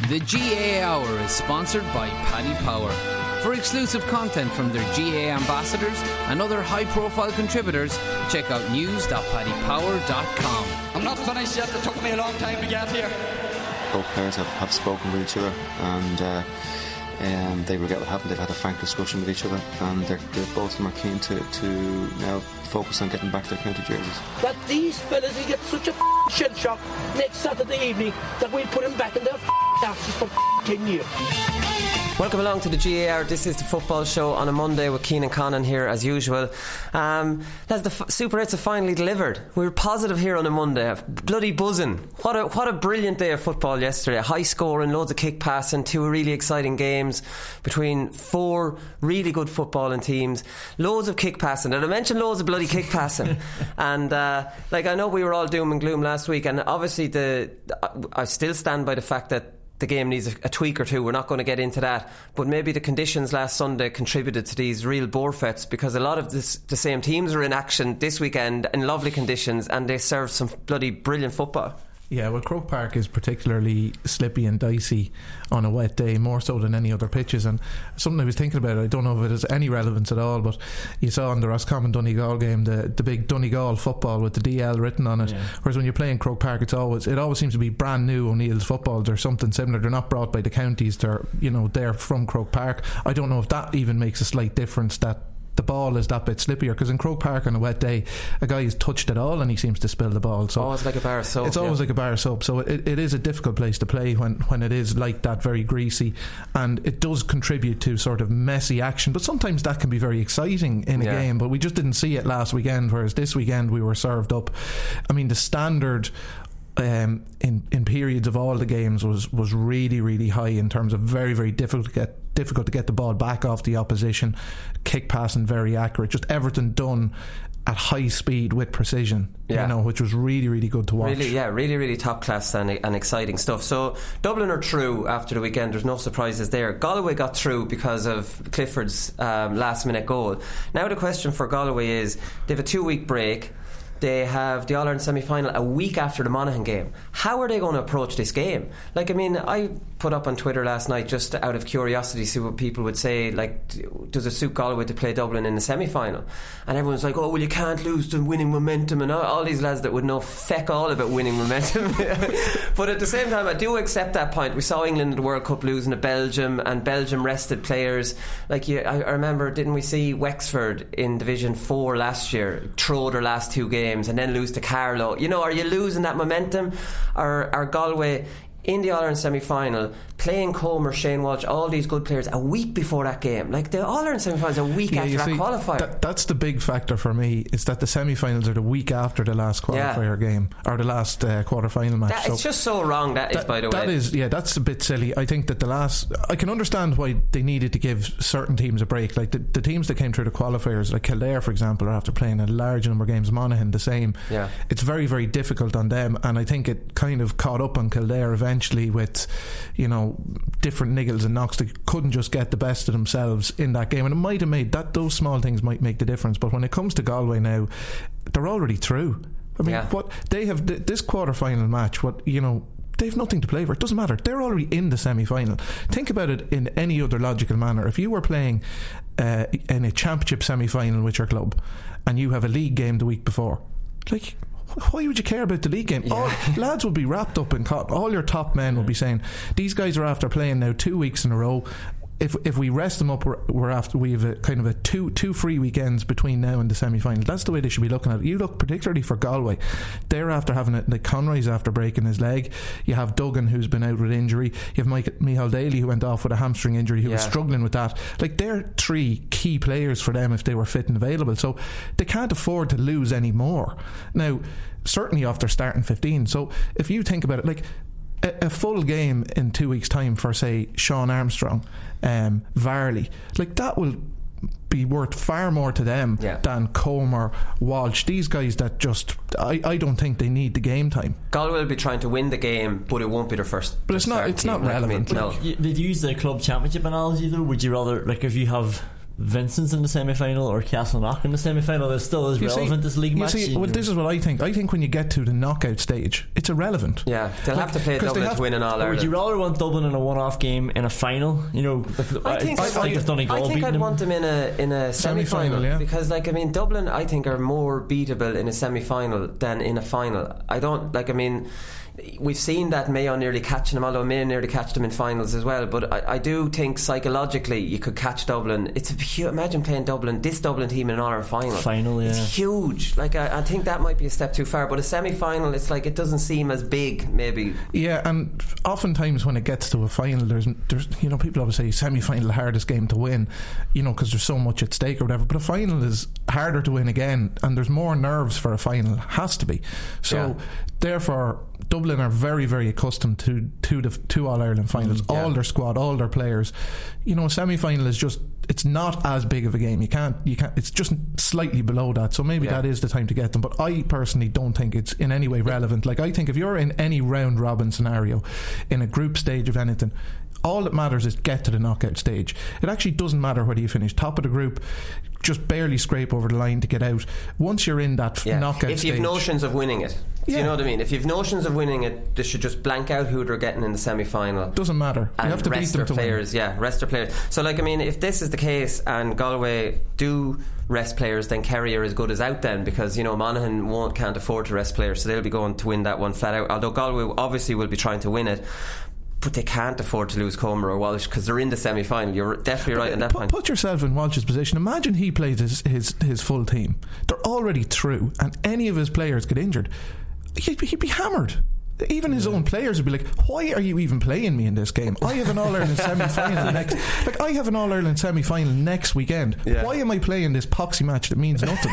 The GAA Hour is sponsored by Paddy Power. For exclusive content from their GAA ambassadors and other high-profile contributors, check out news.paddypower.com. I'm not finished yet. It took me a long time to get here. Both players have spoken with each other, and they regret what happened. They've had a frank discussion with each other, and both of them are keen to now focus on getting back their county jerseys. That these fellas will get such a shell shock next Saturday evening that we'll put them back in their asses for 10 years. Welcome along to the GAR. This is the football show on a Monday with Cian and Conan here as usual. As the Super 8s have finally delivered. We were positive here on a Monday. Bloody buzzing. What a brilliant day of football yesterday. High scoring, loads of kick passing, two really exciting games between four really good footballing teams. Loads of kick passing. And I mentioned loads of bloody kick passing. And I know we were all doom and gloom last week, and obviously I still stand by the fact that the game needs a tweak or two. We're not going to get into that, but maybe the conditions last Sunday contributed to these real borefets, because a lot of the same teams are in action this weekend in lovely conditions, and they served some bloody brilliant football. Yeah, well, Croke Park is particularly slippy and dicey on a wet day, more so than any other pitches. And something I was thinking about, I don't know if it has any relevance at all, but you saw in the Roscommon Donegal game the big Donegal football with the DL written on it. Yeah. Whereas when you're playing Croke Park, it always seems to be brand new O'Neill's footballs or something similar. They're not brought by the counties. They're from Croke Park. I don't know if that even makes a slight difference, that the ball is that bit slippier, because in Croke Park on a wet day a guy has touched it all and he seems to spill the ball. So it's like a bar of soap. It's always like a bar of soap. So it is a difficult place to play when it is like that, very greasy, and it does contribute to sort of messy action, but sometimes that can be very exciting in a game. But we just didn't see it last weekend, whereas this weekend we were served up. I mean, the standard in periods of all the games was really, really high in terms of very, very difficult to get the ball back off the opposition, kick passing very accurate, just everything done at high speed with precision, which was really, really good to watch. Really, really top class and exciting stuff. So Dublin are through after the weekend. There's no surprises there. Galway got through because of Clifford's last minute goal. Now the question for Galway is, they have a 2-week break. They have the All-Ireland semi-final a week after the Monaghan game. How are they going to approach this game? I put up on Twitter last night, just out of curiosity, see what people would say, does it suit Galway to play Dublin in the semi-final? And everyone's like, oh, well, you can't lose to winning momentum, and all these lads that would know feck all about winning momentum. But at the same time, I do accept that point. We saw England in the World Cup losing to Belgium, and Belgium rested players. I remember, didn't we see Wexford in Division 4 last year throw their last two games and then lose to Carlow? Are you losing that momentum? Or are Galway in the All-Ireland semi-final playing Comer, Shane Walsh, all these good players a week before that game? The All-Ireland semi-final is a week after that qualifier. That's the big factor for me, is that the semi-finals are the week after the last qualifier game, or the last quarter-final match. It's just so wrong, that is, by the way. That's a bit silly. I think that I can understand why they needed to give certain teams a break. Like the teams that came through the qualifiers, like Kildare, for example, are after playing a large number of games. Monaghan, the same. Yeah. It's very, very difficult on them, and I think it kind of caught up on Kildare eventually with, different niggles and knocks. They couldn't just get the best of themselves in that game, and it might have made that, those small things might make the difference. But when it comes to Galway now, they're already through. I mean, what they have, this quarter-final match, they have nothing to play for. It doesn't matter. They're already in the semi-final. Think about it in any other logical manner. If you were playing in a championship semi-final with your club and you have a league game the week before, why would you care about the league game? Lads will be wrapped up in cotton. All your top men will be saying, these guys are after playing now 2 weeks in a row. If we rest them up, we have a kind of a two free weekends between now and the semi-final. That's the way they should be looking at it. You look particularly for Galway, they're after having it. Like Conroy's after breaking his leg. You have Duggan, who's been out with injury. You have Micheál Daly, who went off with a hamstring injury, who was struggling with that. They're three key players for them if they were fit and available. So they can't afford to lose any more. Now, certainly after starting 15. So if you think about it, a full game in 2 weeks' time for, say, Sean Armstrong, Varley, that will be worth far more to them than Comer, Walsh, these guys that just I don't think they need the game time. Galway will be trying to win the game, but it won't be their first. But it's not relevant. No. Did you use the club championship analogy though? Would you rather, if you have Vincent's in the semi-final or Castleknock in the semi-final, it still is relevant, this league match. Well, this is what I think. I think when you get to the knockout stage, it's irrelevant. Yeah, they'll have to play Dublin to win an All-Ireland. Would you rather want Dublin in a one-off game in a final? You know, I think I'd want them in a semi-final, yeah. Because Dublin I think are more beatable in a semi-final than in a final. We've seen that Mayo nearly catching them, although Mayo nearly catch them in finals as well. But I do think psychologically you could catch Dublin. Imagine playing this Dublin team in an All-Ireland final. Yeah. It's huge. I think that might be a step too far. But a semi-final, it's like it doesn't seem as big, maybe. Yeah, and oftentimes when it gets to a final, there's people always say semi-final the hardest game to win, because there's so much at stake or whatever. But a final is harder to win again, and there's more nerves for a final. Has to be. So therefore, Dublin are very, very accustomed to the two All-Ireland finals. All their squad, all their players. A semi-final is just, it's not as big of a game. You can't. It's just slightly below that. So maybe that is the time to get them. But I personally don't think it's in any way relevant. I think if you're in any round robin scenario, in a group stage of anything, all that matters is get to the knockout stage. It actually doesn't matter whether you finish top of the group, just barely scrape over the line to get out. Once you're in that knockout stage, if you've notions of winning it, do you know what I mean? If you've notions of winning it, they should just blank out who they're getting in the semi-final. Doesn't matter. You have to beat them to players, win. Rest their players. So if this is the case and Galway do rest players, then Kerry are as good as out then, because Monaghan can't afford to rest players, so they'll be going to win that one flat out. Although Galway obviously will be trying to win it, but they can't afford to lose Comer or Walsh because they're in the semi-final. You're definitely right on that point. Put yourself in Walsh's position. Imagine he played his full team. They're already through, and any of his players get injured, he'd be hammered. Even his own players would be like, why are you even playing me in this game? I have an All-Ireland semi-final I have an All-Ireland semi-final next weekend. Why am I playing this poxy match that means nothing?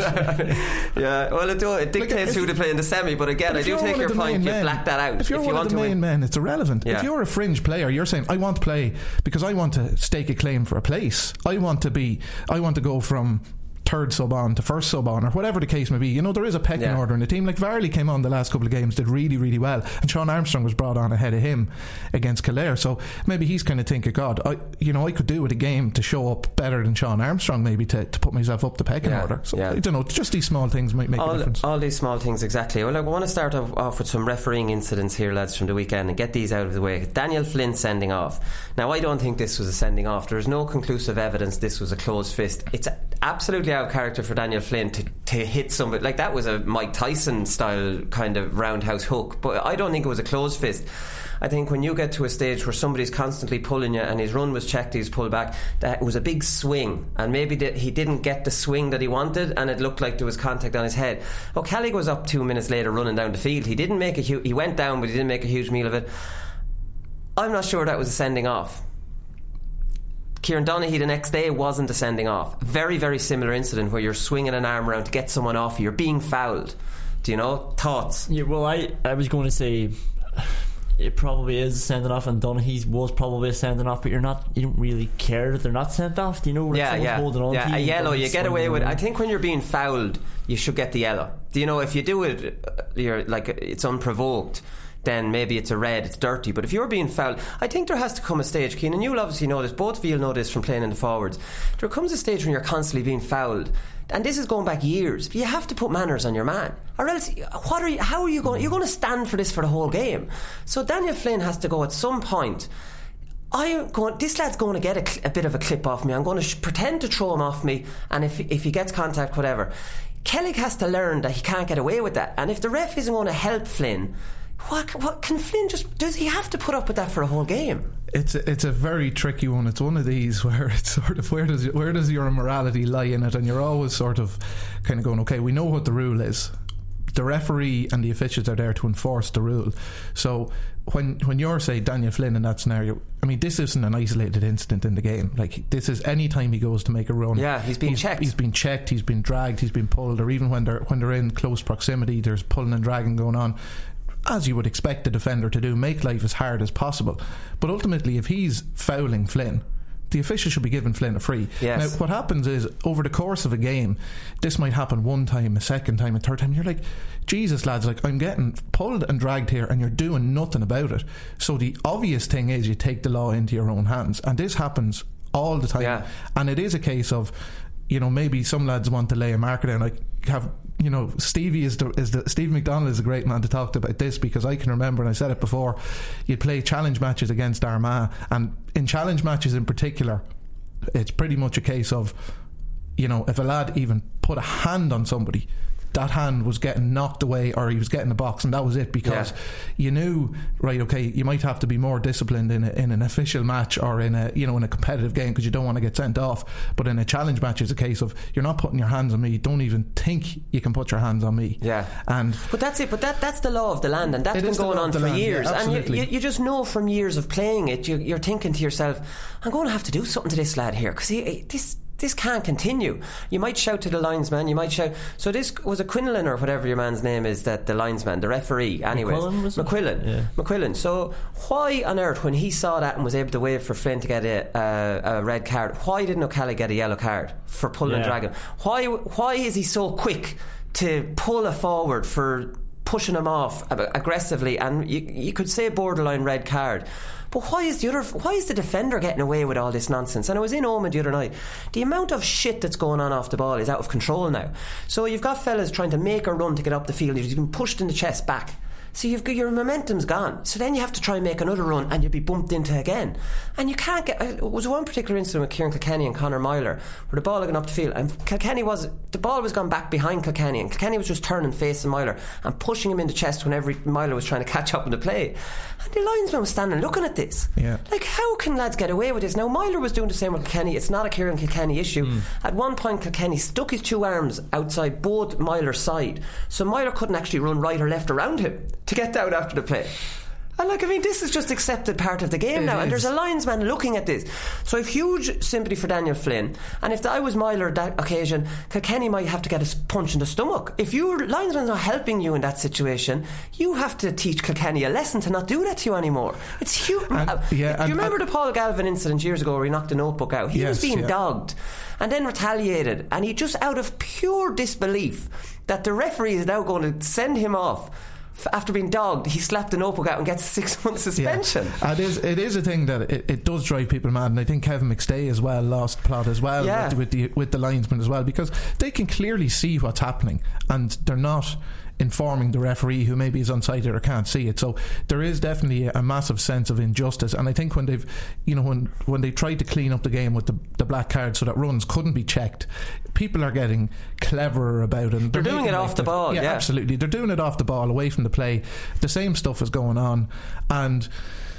Well, it dictates who to play in the semi, but again, I do take your point. You black that out. If you're one of the main men, it's irrelevant. If you're a fringe player, you're saying, I want to play because I want to stake a claim for a place. I want to go from third sub on to first sub on, or whatever the case may be. There is a pecking order in the team. Varley came on the last couple of games, did really, really well, and Sean Armstrong was brought on ahead of him against Kildare. So maybe he's kind of thinking, God, I could do with a game to show up better than Sean Armstrong, maybe to put myself up the pecking order. So I don't know, just these small things might make a difference. All these small things, exactly. Well, I want to start off with some refereeing incidents here, lads, from the weekend, and get these out of the way. Daniel Flynn sending off. Now, I don't think this was a sending off. There's no conclusive evidence this was a closed fist. It's absolutely out of character for Daniel Flynn to hit somebody. Like, that was a Mike Tyson style kind of roundhouse hook, but I don't think it was a closed fist. I think when you get to a stage where somebody's constantly pulling you, and his run was checked, he's pulled back, that was a big swing, and maybe he didn't get the swing that he wanted, and it looked like there was contact on his head. O'Kelly was up 2 minutes later running down the field. He went down, but he didn't make a huge meal of it. I'm not sure that was a sending off. Kieran Donaghy the next day wasn't a sending off. Very, very similar incident where you're swinging an arm around to get someone off you. You're being fouled. Do you know? Thoughts? Yeah, well, I was going to say it probably is a sending off, and Donaghy's was probably a sending off, but you don't really care that they're not sent off. Do you know? Holding on to a yellow, you get away with it. I think when you're being fouled, you should get the yellow. Do you know? If you do it, you're like, it's unprovoked, then maybe it's a red, it's dirty. But if you're being fouled, I think there has to come a stage, Cian, and you'll obviously know this, both of you'll know this from playing in the forwards, there comes a stage when you're constantly being fouled, and this is going back years, but you have to put manners on your man, or else how are you going, you're going to stand for this for the whole game. So Daniel Flynn has to go at some point, this lad's going to get a bit of a clip off me, I'm going to pretend to throw him off me, and if he gets contact, whatever. Kellick has to learn that he can't get away with that, and if the ref isn't going to help Flynn, what can Flynn does he have to put up with that for a whole game? It's a very tricky one. It's one of these where it's sort of where does your morality lie in it, and you're always sort of kind of going, okay, we know what the rule is. The referee and the officials are there to enforce the rule. So when you're, say, Daniel Flynn in that scenario, I mean, this isn't an isolated incident in the game. Like, this is any time he goes to make a run. Yeah, he's been checked. He's been checked. He's been dragged. He's been pulled. Or even when they're in close proximity, there's pulling and dragging going on. As you would expect a defender to do, make life as hard as possible. But ultimately, if he's fouling Flynn, the official should be giving Flynn a free. Yes. Now, what happens is, over the course of a game, this might happen one time, a second time, a third time. You're like, Jesus, lads, like, I'm getting pulled and dragged here, and you're doing nothing about it. So the obvious thing is you take the law into your own hands, and this happens all the time, and it is a case of, you know, maybe some lads want to lay a marker down. I have, you know, Steve McDonald is a great man to talk about this, because I can remember, and I said it before, you'd play challenge matches against Armagh, and in challenge matches in particular, it's pretty much a case of, you know, if a lad even put a hand on somebody, that hand was getting knocked away, or he was getting a box, and that was it, because you knew, right, okay, you might have to be more disciplined in an official match, or in a, you know, in a competitive game, because you don't want to get sent off. But in a challenge match, it's a case of, you're not putting your hands on me, don't even think you can put your hands on me. But that's it. But that's the law of the land, and that's been going on for years. And you just know from years of playing it, you're thinking to yourself, I'm going to have to do something to this lad here, because this can't continue. You might shout to the linesman, you might shout. So this was a Quinlan, or whatever your man's name is, that the linesman, the referee, anyways, McQuillan. So why on earth, when he saw that and was able to wave for Flynn to get a red card, why didn't O'Callaghan get a yellow card for pulling and dragging? Why is he so quick to pull a forward for pushing him off aggressively, and you could say borderline red card? But why is the defender getting away with all this nonsense? And I was in Omagh the other night. The amount of shit that's going on off the ball is out of control now. So you've got fellas trying to make a run to get up the field. He's been pushed in the chest back. So your momentum's gone. So then you have to try and make another run, and you'll be bumped into again. And you can't get... It was one particular incident with Kieran Kilkenny and Conor Myler, where the ball had gone up the field, and the ball was gone back behind Kilkenny, and Kilkenny was just turning facing Myler and pushing him in the chest whenever Myler was trying to catch up in the play. And the linesman was standing looking at this. Like, how can lads get away with this? Now, Myler was doing the same with Kilkenny. It's not a Kieran Kilkenny issue. At one point, Kilkenny stuck his two arms outside both Myler's side, so Myler couldn't actually run right or left around him to get down after the play. And this is just accepted part of the game now, and there's a linesman looking at this. So I've huge sympathy for Daniel Flynn, and if I was Myler that occasion, Kilkenny might have to get a punch in the stomach. If your linesman's not helping you in that situation, you have to teach Kilkenny a lesson to not do that to you anymore. It's huge. Do you remember the Paul Galvin incident years ago where he knocked the notebook out? He was being dogged and then retaliated, and he just, out of pure disbelief that the referee is now going to send him off after being dogged, he slapped the notebook out and gets a 6-month suspension. It is a thing that it does drive people mad, and I think Kevin McStay as well lost plot as well with the linesman as well, because they can clearly see what's happening and they're not informing the referee, who maybe is unsighted or can't see it. So there is definitely a massive sense of injustice, and I think when they've, you know, when they tried to clean up the game with the black card so that runs couldn't be checked, people are getting cleverer about it. They're doing it off the ball. Yeah, absolutely. They're doing it off the ball, away from the play. The same stuff is going on, and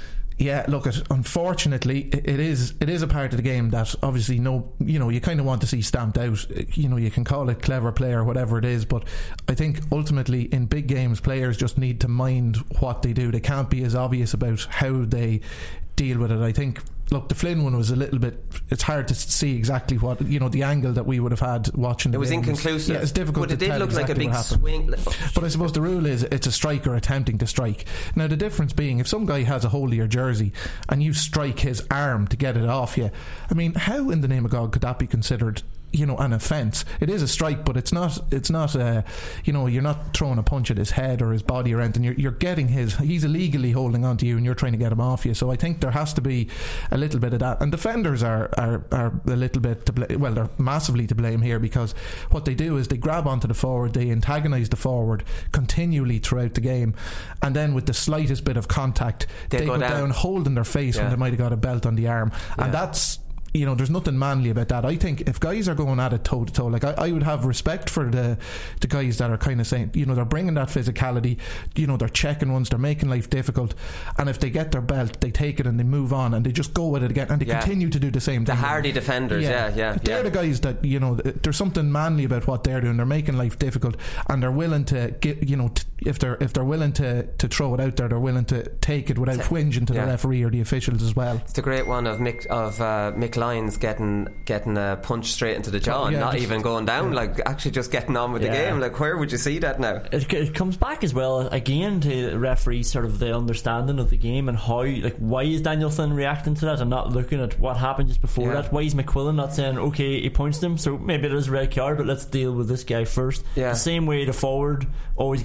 unfortunately, it is a part of the game that obviously you kind of want to see stamped out. You know, you can call it clever play or whatever it is, but I think ultimately in big games, players just need to mind what they do. They can't be as obvious about how they deal with it. I think, look, the Flynn one was a little bit, it's hard to see exactly what, you know, the angle that we would have had watching the game. It was inconclusive. Yeah, it's difficult, but it did look exactly like a big swing. But I suppose the rule is it's a striker attempting to strike. Now the difference being, if some guy has a hold of your jersey and you strike his arm to get it off you, I mean, how in the name of God could that be considered, you know, an offence? It is a strike, but it's not you know, you're not throwing a punch at his head or his body or anything. You're getting he's illegally holding on to you and you're trying to get him off you. So I think there has to be a little bit of that, and defenders are a little bit to blame. Well, they're massively to blame here, because what they do is they grab onto the forward, they antagonise the forward continually throughout the game, and then with the slightest bit of contact they go down holding their face when they might have got a belt on the arm, and that's, you know, there's nothing manly about that. I think if guys are going at it toe to toe, like I would have respect for the guys that are kind of saying, you know, they're bringing that physicality, you know, they're checking ones, they're making life difficult, and if they get their belt, they take it and they move on and they just go with it again, and they continue to do the same thing. The hardy defenders, they're the guys that, you know, there's something manly about what they're doing. They're making life difficult, and they're willing to get, you know, if they're willing to throw it out there, they're willing to take it without whinging to the referee or the officials as well. It's the great one of Mick Lyons getting a punch straight into the jaw, and not even going down, like actually just getting on with the game. Like, where would you see that now? It comes back as well again to the referees, sort of the understanding of the game and how, like, why is Daniel Flynn reacting to that and not looking at what happened just before that? Why is McQuillan not saying, okay, he points them, so maybe it is a red card, but let's deal with this guy first? The same way the forward always gets a yellow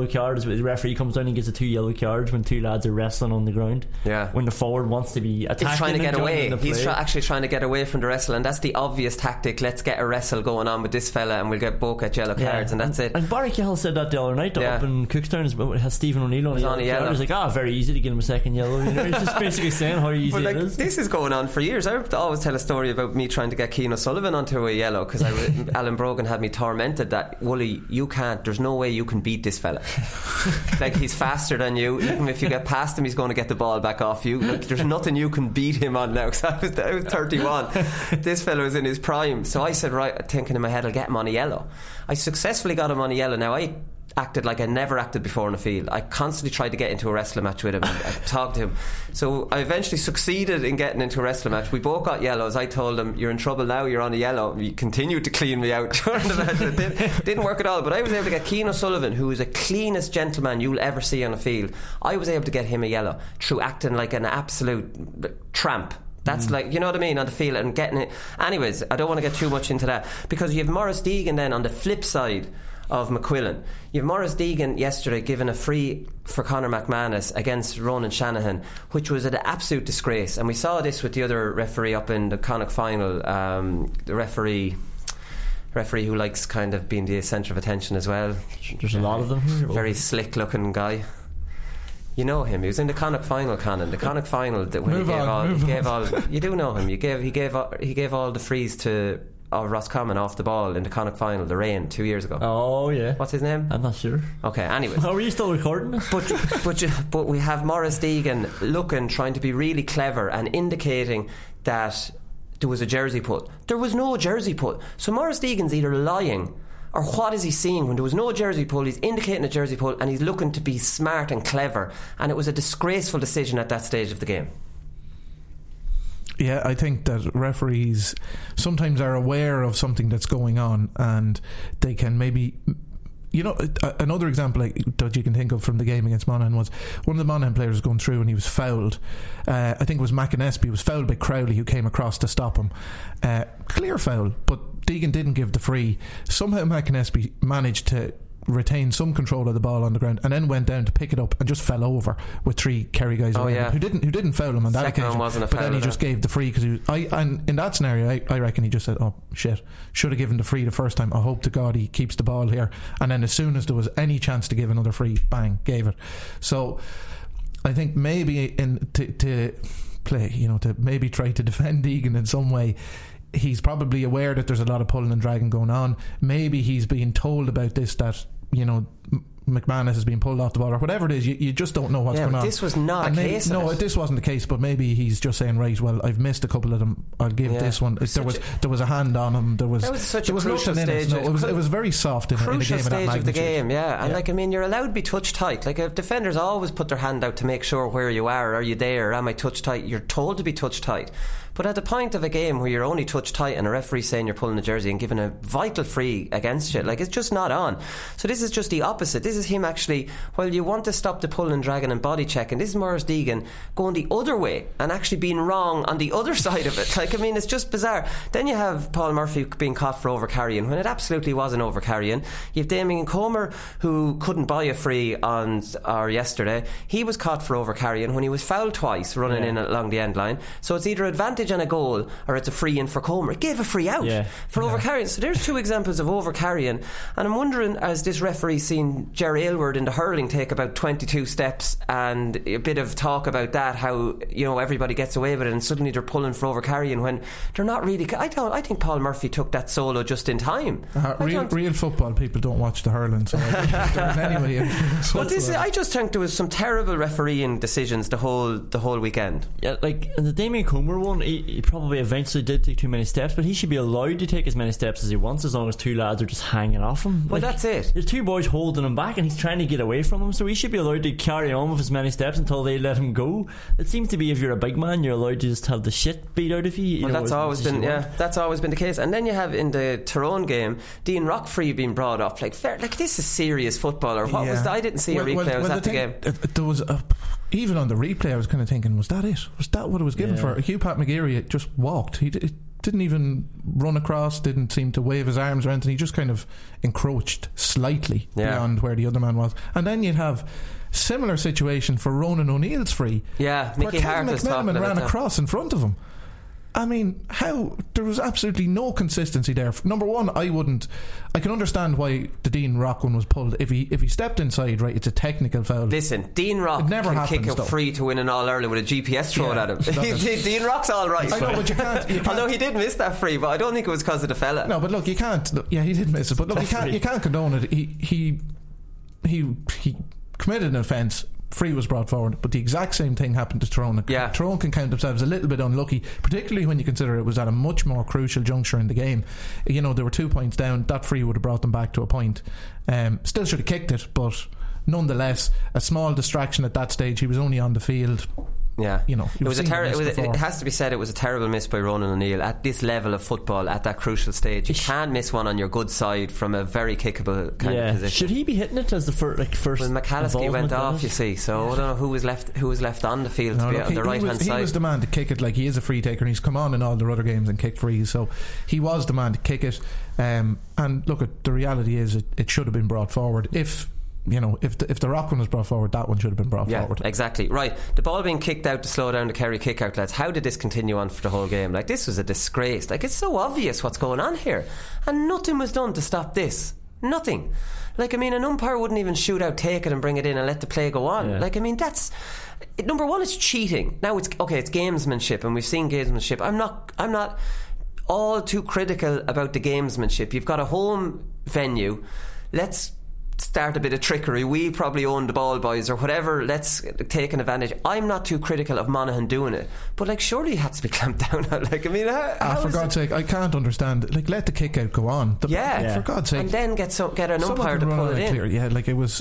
yellow card is the referee comes down and gives the 2 yellow cards when 2 lads are wrestling on the ground. Yeah. When the forward wants to be attacking, he's trying to get away. He's actually trying to get away from the wrestle, and that's the obvious tactic. Let's get a wrestle going on with this fella, and we'll get both at yellow cards, and that's it. And Barry Cahill said that the other night up in Cookstown. Has Stephen O'Neill on a yellow card. He's like, very easy to get him a second yellow. You know, he's just basically saying how easy it is. This is going on for years. I always tell a story about me trying to get Keane O'Sullivan onto a yellow because Alan Brogan had me tormented that, Wooly, you can't, there's no way you can beat this fella. Like, he's faster than you. Even if you get past him, he's going to get the ball back off you. Like, there's nothing you can beat him on now. Because I was 31. This fella was in his prime. So I said, right, thinking in my head, I'll get him on a yellow. I successfully got him on a yellow. Now, I acted like I never acted before in the field. I constantly tried to get into a wrestling match with him. I talked to him. So I eventually succeeded in getting into a wrestling match. We both got yellows. I told him, you're in trouble now, you're on a yellow. He continued to clean me out during the match. It didn't work at all, but I was able to get Keane O'Sullivan, who is the cleanest gentleman you'll ever see on a field. I was able to get him a yellow through acting like an absolute tramp. That's like, you know what I mean, on the field and getting it. Anyways, I don't want to get too much into that, because you have Maurice Deegan then on the flip side of McQuillan. You have Maurice Deegan yesterday giving a free for Conor McManus against Ronan Shanahan, which was an absolute disgrace. And we saw this with the other referee up in the Connacht final, the referee who likes kind of being the centre of attention as well. There's a lot of them here. Very slick looking guy. You know him. He was in the Connacht final, Conan. The Connacht final that when he gave all. You do know him. He gave all the frees to Roscommon off the ball in the Connacht final, the rain 2 years ago. Oh yeah. What's his name? I'm not sure. Okay. Anyway. Are you still recording? But we have Maurice Deegan trying to be really clever and indicating that there was a jersey pull. There was no jersey pull. So Maurice Deegan's either lying, or what is he seeing when there was no jersey pull? He's indicating a jersey pull and he's looking to be smart and clever, and it was a disgraceful decision at that stage of the game. Yeah, I think that referees sometimes are aware of something that's going on, and they can maybe, you know, another example that you can think of from the game against Monaghan was one of the Monaghan players was going through and he was fouled. I think it was McInnesby was fouled by Crowley, who came across to stop him. Clear foul, but Deegan didn't give the free. Somehow McInnesby managed to retain some control of the ball on the ground and then went down to pick it up and just fell over with 3 Kerry guys around him who didn't foul him on that occasion, but then he just gave the free because and in that scenario I reckon he just said, oh shit, should have given the free the first time. I hope to God he keeps the ball here. And then as soon as there was any chance to give another free, bang, gave it. So I think maybe to play, you know, to maybe try to defend Deegan in some way, he's probably aware that there's a lot of pulling and dragging going on. Maybe he's being told about this, that, you know, McManus is being pulled off the ball or whatever it is. You just don't know what's going on. This was not a case. No, this wasn't the case. But maybe he's just saying, right, well, I've missed a couple of them. I'll give this one. There was a hand on him. There was such a crucial stage. No, it was very soft in a game stage of that magnitude. Of the game. Yeah, and like, I mean, you're allowed to be touch tight. Like, if defenders always put their hand out to make sure where you are you there? Am I touch tight? You're told to be touch tight. But at the point of a game where you're only touch tight and a referee saying you're pulling the jersey and giving a vital free against you, like, it's just not on. So this is just the opposite. This is him actually, while you want to stop the pulling, dragging and body checking, this is Maurice Deegan going the other way and actually being wrong on the other side of it. Like, I mean, it's just bizarre. Then you have Paul Murphy being caught for over-carrying when it absolutely wasn't over-carrying. You have Damien Comer, who couldn't buy a free yesterday. He was caught for over-carrying when he was fouled twice running in along the end line. So it's either advantage and a goal or it's a free in for Comer. It gave a free out for over-carrying. So there's 2 examples of over-carrying, and I'm wondering, as this referee seen Jerry Aylward in the hurling take about 22 steps and a bit of talk about that, how, you know, everybody gets away with it and suddenly they're pulling for over-carrying when they're not really. I think Paul Murphy took that solo just in time. Real football people don't watch the hurling, so anyway. But I just think there was some terrible refereeing decisions the whole weekend. Yeah, like in the Damien Comer one, he probably eventually did take too many steps, but he should be allowed to take as many steps as he wants, as long as 2 lads are just hanging off him. Well, that's it. There's 2 boys holding him back and he's trying to get away from them, so he should be allowed to carry on with as many steps until they let him go. It seems to be, if you're a big man, you're allowed to just have the shit beat out of you. That's always been the case. And then you have in the Tyrone game Dean Rockfree being brought up like this is serious football, or what was that? I didn't see a replay. I was at the game. There was even on the replay I was kind of thinking, was that it? Was that what it was given for? Hugh Pat McGeary just walked. didn't even run across, didn't seem to wave his arms or anything. He just kind of encroached slightly beyond where the other man was. And then you'd have similar situation for Ronan O'Neill's free. Yeah, Mickey Hart was talking about ran across in front of him. I mean, there was absolutely no consistency there. Number one, I can understand why the Dean Rock one was pulled. If he stepped inside, right, it's a technical foul. Listen, Dean Rock can kick a free to win an All-Ireland with a GPS thrown at him. Dean Rock's alright. I know, but you can't. Although he did miss that free, but I don't think it was because of the fella. No, but look, you can't. Yeah, he did miss it, but look, you can't condone it. He committed an offence. Free was brought forward, but the exact same thing happened to Tyrone. Tyrone can count themselves a little bit unlucky, particularly when you consider it was at a much more crucial juncture in the game. You know, they were 2 points down. That free would have brought them back to a point. Still should have kicked it, but nonetheless, a small distraction at that stage. He was only on the field. Yeah, you know, it has to be said, it was a terrible miss by Ronan O'Neill at this level of football at that crucial stage. You can't miss one on your good side from a very kickable kind of position. Should he be hitting it as the first? Well, McAlliskey went off, you see, so I don't know who was left on the field to be on the right hand side. He was the man to kick it. Like, he is a free taker, and he's come on in all their other games and kicked frees, so he was the man to kick it. And look, the reality is it should have been brought forward. If the Rock one was brought forward, that one should have been brought forward. Exactly. Right, the ball being kicked out to slow down the Kerry kick out, lads. How did this continue on for the whole game? Like, this was a disgrace. Like, it's so obvious what's going on here, and nothing was done to stop this. Nothing. Like, I mean, an umpire wouldn't even shoot out, take it and bring it in and let the play go on. Like, I mean, that's number one, it's cheating. Now it's gamesmanship, and we've seen gamesmanship. I'm not all too critical about the gamesmanship. You've got a home venue. Let's start a bit of trickery. We probably own the ball, boys, or whatever. Let's take an advantage. I'm not too critical of Monaghan doing it, but like, surely it has to be clamped down on. Like, I mean, for God's sake, I can't understand. Like, let the kick out go on. For God's sake, and then get an umpire to pull it in. Clear. Yeah, like it was.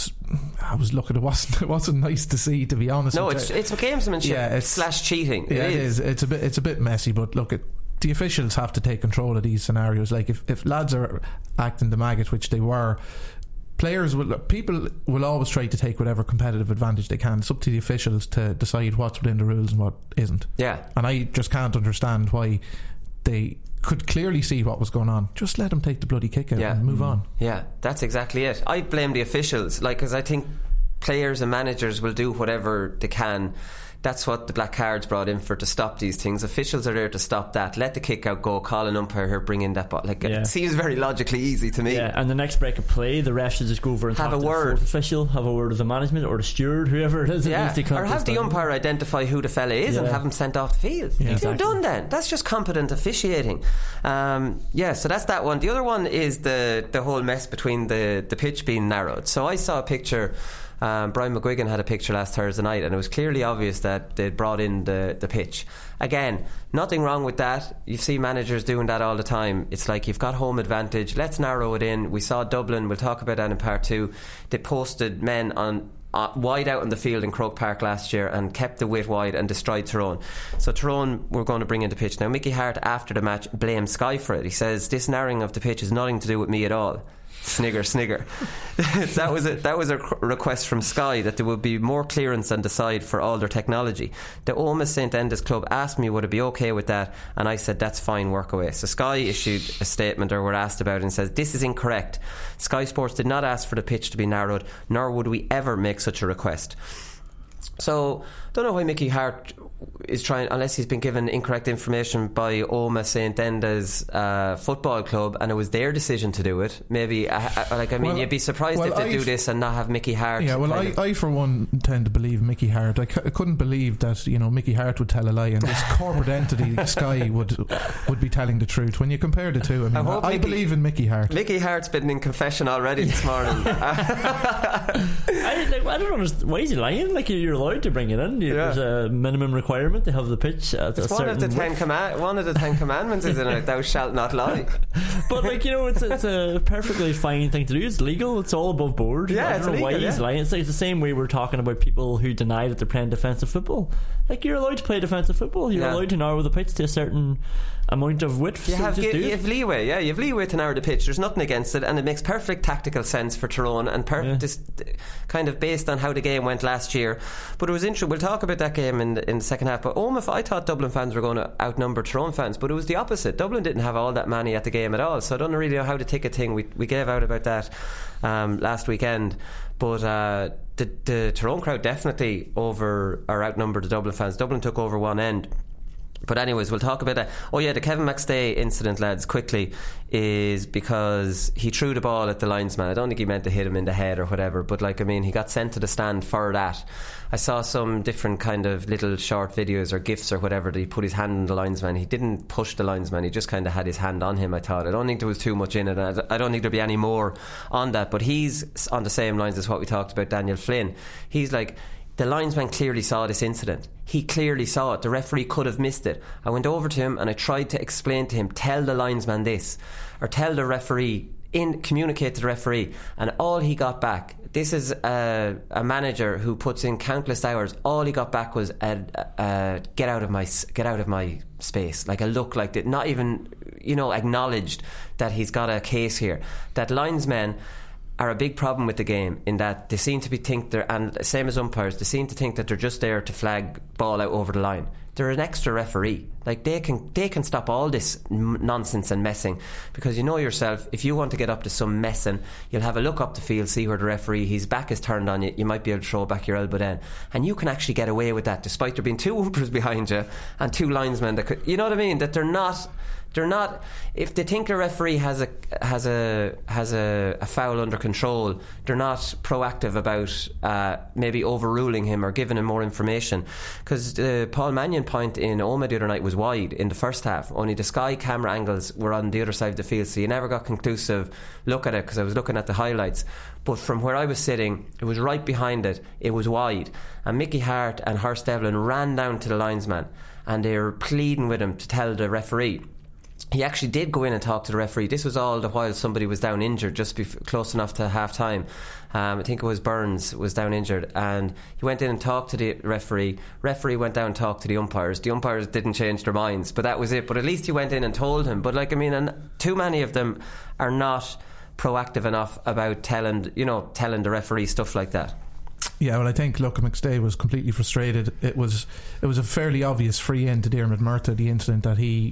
I was looking. It wasn't nice to see, to be honest. No, it's gamesmanship / cheating. Yeah, it is. It's a bit messy, but look, the officials have to take control of these scenarios. Like, if lads are acting the maggot, which they were. People will always try to take whatever competitive advantage they can. It's up to the officials to decide what's within the rules and what isn't. Yeah. And I just can't understand why they could clearly see what was going on. Just let them take the bloody kick out and move on. Yeah, that's exactly it. I blame the officials, because I think players and managers will do whatever they can. That's what the black cards brought in for, to stop these things. Officials are there to stop that. Let the kick out go, call an umpire here, bring in that ball. Like, it seems very logically easy to me. Yeah, and the next break of play, the ref should just go over and have talk a to word. The fourth official, have a word with the management or the steward, whoever it is. Or have the umpire identify who the fella is and have him sent off the field. You're done then. That's just competent officiating. So that's that one. The other one is the whole mess between the pitch being narrowed. So I saw a picture. Brian McGuigan had a picture last Thursday night, and it was clearly obvious that they'd brought in the pitch. Again, nothing wrong with that. You see managers doing that all the time. It's like, you've got home advantage, let's narrow it in. We saw Dublin, we'll talk about that in part 2. They posted men on wide out on the field in Croke Park last year and kept the width wide and destroyed Tyrone. So Tyrone were going to bring in the pitch. Now, Mickey Hart after the match blamed Sky for it. He says, this narrowing of the pitch has nothing to do with me at all. Snigger. That was a request from Sky, that there would be more clearance on the side for all their technology. The Omagh St Enda's club asked me would it be okay with that, and I said that's fine, work away. So Sky issued a statement, or were asked about it, and says this is incorrect. Sky Sports did not ask for the pitch to be narrowed, nor would we ever make such a request. So don't know why Mickey Hart is trying, unless he's been given incorrect information by Omagh St Enda's football club, and it was their decision to do it. Maybe you'd be surprised if they do this and not have Mickey Hart. Yeah, well, I for one tend to believe Mickey Hart. I couldn't believe that Mickey Hart would tell a lie, and this corporate entity Sky would be telling the truth. When you compare the two, I believe in Mickey Hart. Mickey Hart's been in confession already this morning. I don't understand. Why is he lying? Like, you're allowed to bring it in. There's a minimum requirement to have the pitch at it's a one of the width. One of the 10 commandments, isn't it? Thou shalt not lie. But it's a perfectly fine thing to do. It's legal. It's all above board. Yeah, I don't know why he's lying. It's like the same way we're talking about people who deny that they're playing defensive football. Like, you're allowed to play defensive football. You're allowed to narrow the pitch to a certain amount of width. You have leeway. Yeah, you have leeway to narrow the pitch. There's nothing against it, and it makes perfect tactical sense for Tyrone, and kind of based on how the game went last year. But it was interesting. We'll talk about that game in the second half. But I thought Dublin fans were going to outnumber Tyrone fans, but it was the opposite. Dublin didn't have all that many at the game at all, so I don't really know how the ticket thing, we gave out about that last weekend, but the Tyrone crowd definitely outnumbered the Dublin fans. Dublin took over one end. But anyways, we'll talk about that. Oh yeah, the Kevin McStay incident, lads, quickly, is because he threw the ball at the linesman. I don't think he meant to hit him in the head or whatever, but he got sent to the stand for that. I saw some different kind of little short videos or GIFs or whatever that he put his hand on the linesman. He didn't push the linesman, he just kind of had his hand on him, I thought. I don't think there was too much in it. I don't think there'll be any more on that, but he's on the same lines as what we talked about Daniel Flynn. He's like, the linesman clearly saw this incident. He clearly saw it. The referee could have missed it. I went over to him and I tried to explain to him, tell the linesman this, or tell the referee, communicate to the referee, and all he got back, this is a manager who puts in countless hours, all he got back was get out of my space, like a look like that, not even acknowledged that he's got a case here. That linesmen are a big problem with the game, in that they seem to think they're, and same as umpires, they seem to think that they're just there to flag ball out over the line. They're an extra referee. Like they can stop all this nonsense and messing, because you know yourself, if you want to get up to some messing, you'll have a look up the field, see where the referee, his back is turned on you, you might be able to throw back your elbow then, and you can actually get away with that despite there being two umpires behind you and two linesmen that could, you know what I mean, that they're not, if they think a referee has a foul under control, they're not proactive about maybe overruling him or giving him more information. Because the Paul Mannion point in Omagh the other night was wide in the first half, only the Sky camera angles were on the other side of the field, so you never got conclusive look at it, because I was looking at the highlights. But from where I was sitting, it was right behind it, it was wide, and Mickey Hart and Horst Devlin ran down to the linesman and they were pleading with him to tell the referee. He actually did go in and talk to the referee. This was all the while somebody was down injured, just close enough to half time. I think it was Burns was down injured, and he went in and talked to the referee. Referee went down and talked to the umpires. The umpires didn't change their minds, but that was it. But at least he went in and told him. But and too many of them are not proactive enough about telling the referee stuff like that. Yeah, well, I think McStay was completely frustrated. It was a fairly obvious free in to Diarmuid Murtagh, the incident that he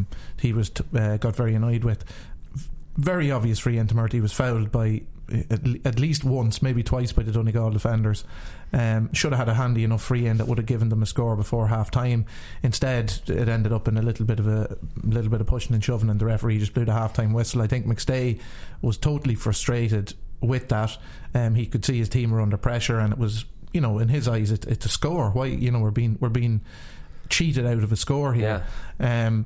got very annoyed with. Very obvious free in to Murtagh. He was fouled by at least once, maybe twice, by the Donegal defenders. Should have had a handy enough free in that would have given them a score before half time. Instead, it ended up in a little bit of pushing and shoving, and the referee just blew the half time whistle. I think McStay was totally frustrated with that. He could see his team were under pressure, and it was, in his eyes, it's a score. Why, we're being cheated out of a score here. Yeah.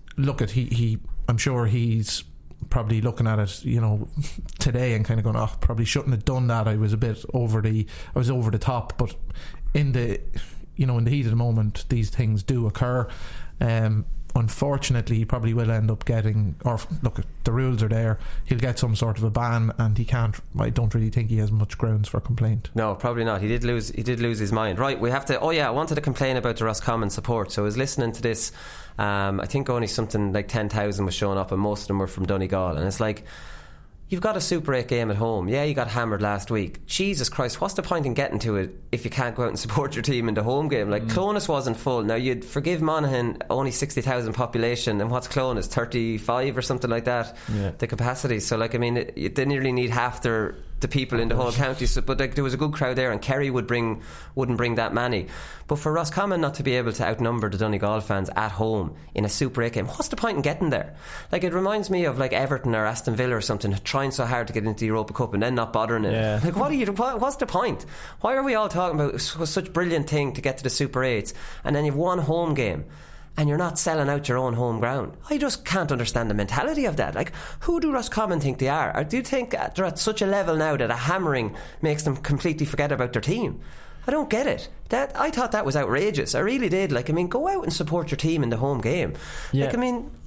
I'm sure he's probably looking at it, today and kind of going, probably shouldn't have done that. I was over the top. But in the heat of the moment, these things do occur. Unfortunately, he probably will end up getting, the rules are there, he'll get some sort of a ban, and I don't really think he has much grounds for complaint. No, probably not. He did lose his mind. Right, we have to, I wanted to complain about the Roscommon support. So I was listening to this, I think only something like 10,000 was showing up, and most of them were from Donegal, and it's like, you've got a Super 8 game at home. Yeah, you got hammered last week. Jesus Christ, what's the point in getting to it if you can't go out and support your team in the home game? Like, Clonus wasn't full. Now, you'd forgive Monaghan, only 60,000 population, and what's Clonus, 35 or something like that, the capacity. So, they nearly need half the people in the whole county. So, but there was a good crowd there, and Kerry wouldn't bring that many. But for Roscommon not to be able to outnumber the Donegal fans at home in a Super 8 game, what's the point in getting there? It reminds me of Everton or Aston Villa or something, trying so hard to get into the Europa Cup and then not bothering it. Yeah. What's the point? Why are we all talking about such a brilliant thing to get to the Super 8s, and then you've one home game and you're not selling out your own home ground? I just can't understand the mentality of that. Who do Roscommon think they are? Or do you think they're at such a level now that a hammering makes them completely forget about their team? I don't get it. I thought that was outrageous. I really did. Go out and support your team in the home game. Yeah.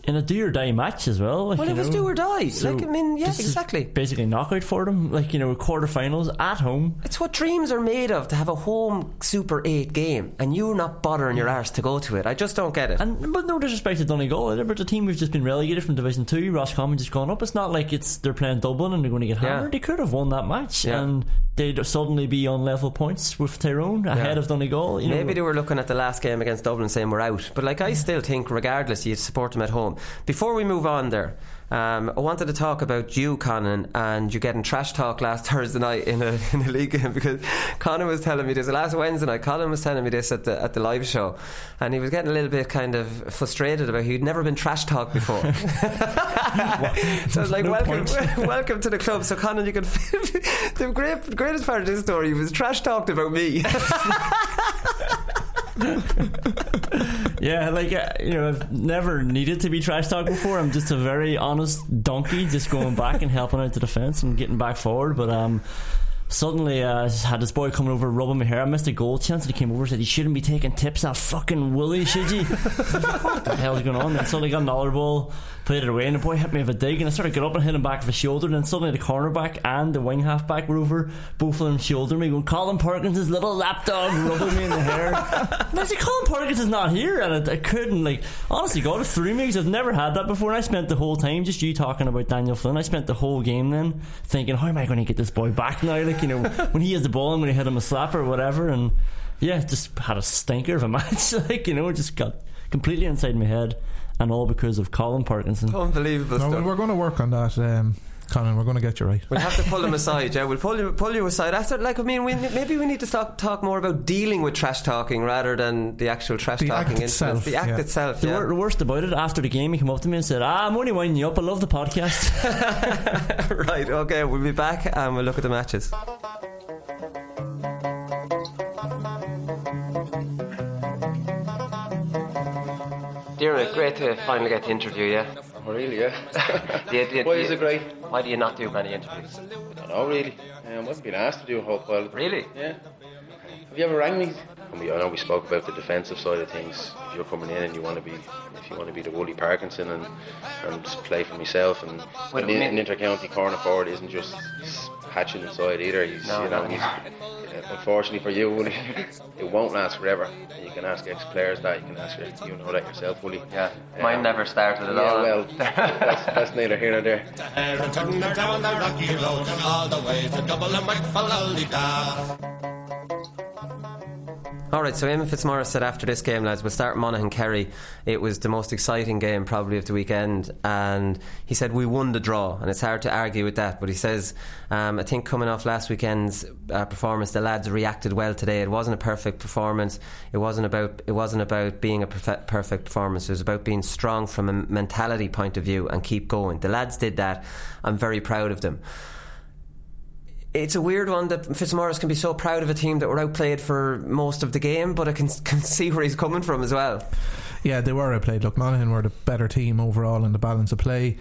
in a do or die match as well. Like, well, it was do or die. So like, I mean, yeah, exactly. Basically, knockout for them. Like, quarterfinals at home. It's what dreams are made of, to have a home Super 8 game, and you're not bothering your arse to go to it. I just don't get it. But no disrespect to Donegal, they're a team who've just been relegated from Division 2. Roscommon just gone up. It's not like they're playing Dublin and they're going to get hammered. They could have won that match, and they'd suddenly be on level points with Tyrone ahead of Donegal. Maybe they were looking at the last game against Dublin saying we're out, but I still think regardless you support them at home. Before we move on there, I wanted to talk about you, Conan, and you getting trash talk last Thursday night in a league game, because Conan was telling me this last Wednesday night. Colin was telling me this at the live show, and he was getting a little bit kind of frustrated about he'd never been trash talked before. So I was like, welcome to the club. So Conan, you can the greatest part of this story was trash talked about me. Yeah, I've never needed to be trash talked before. I'm just a very honest donkey, just going back and helping out the defence and getting back forward. But suddenly I had this boy coming over rubbing my hair. I missed a goal chance, and he came over and said, "You shouldn't be taking tips off fucking Willie, should you?" What the hell is going on? And suddenly got another ball, played it away, and the boy hit me with a dig, and I started getting up and hit him back of the shoulder, and then suddenly the cornerback and the wing halfback were over, both of them shoulder me, going, "Colin Perkins, his little lapdog," rubbing me in the hair. And I said, Colin Perkins is not here, and I couldn't, honestly God, it threw me, because I've never had that before. And I spent the whole time, just you talking about Daniel Flynn, I spent the whole game then thinking, how am I going to get this boy back now? When he has the ball, I'm going to hit him a slap or whatever. And just had a stinker of a match. It just got completely inside my head, and all because of Colin Parkinson. Unbelievable stuff. We're going to work on that, Conan. We're going to get you right. We'll have to pull him aside. We'll pull you aside. Maybe we need to talk more about dealing with trash talking rather than the actual trash talking incidents. The act itself. The worst about it, after the game, he came up to me and said, "I'm only winding you up. I love the podcast." Right. Okay. We'll be back and we'll look at the matches. Dermot, great to finally get to interview you. Oh, really, yeah. Why is it great? Why do you not do many interviews? I don't know, really. I wasn't being asked to do a whole pile. Really? Yeah. Have you ever rang me? I know we spoke about the defensive side of things. If you're coming in and you want to be the Wooly Parkinson and just play for myself, and an inter-county corner forward isn't just hatching inside either. Unfortunately for you, Wooly, it won't last forever. You can ask ex-players that. You can ask you know that yourself, Wooly. Yeah, mine never started at all. Well, that's neither here nor there. Down the rocky road and all the way to Dublin and McFallalida. Alright, so Eamon Fitzmaurice said after this game, lads, we'll start Monaghan Kerry. It was the most exciting game probably of the weekend, and he said we won the draw, and it's hard to argue with that, but he says I think coming off last weekend's performance, the lads reacted well today. It wasn't a perfect performance. It wasn't about being a perfect performance. It was about being strong from a mentality point of view and keep going. The lads did that. I'm very proud of them. It's a weird one that Fitzmaurice can be so proud of a team that were outplayed for most of the game, but I can see where he's coming from as well. Yeah, they were outplayed. Look, Monaghan were the better team overall in the balance of play.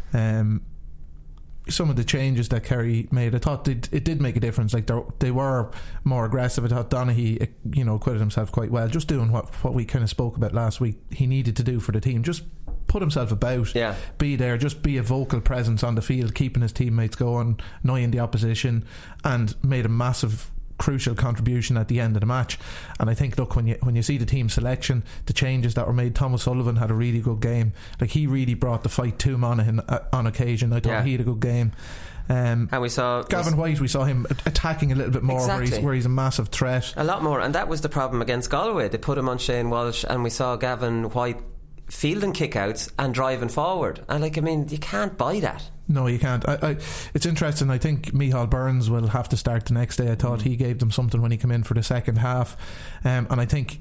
Some of the changes that Kerry made, I thought it did make a difference. They were more aggressive. I thought Donaghy acquitted himself quite well, just doing what we kind of spoke about last week he needed to do for the team. Just put himself about, be there, just be a vocal presence on the field, keeping his teammates going, annoying the opposition, and made a massive crucial contribution at the end of the match. And I think, look, when you see the team selection, the changes that were made, Thomas Sullivan had a really good game. He really brought the fight to Monaghan on occasion. I thought he had a good game. And we saw Gavin White, we saw him attacking a little bit more, where he's a massive threat, a lot more. And that was the problem against Galway. They put him on Shane Walsh, and we saw Gavin White fielding kickouts and driving forward, and you can't buy that. No, you can't. It's interesting. I think Micheál Burns will have to start the next day. I thought he gave them something when he came in for the second half, and I think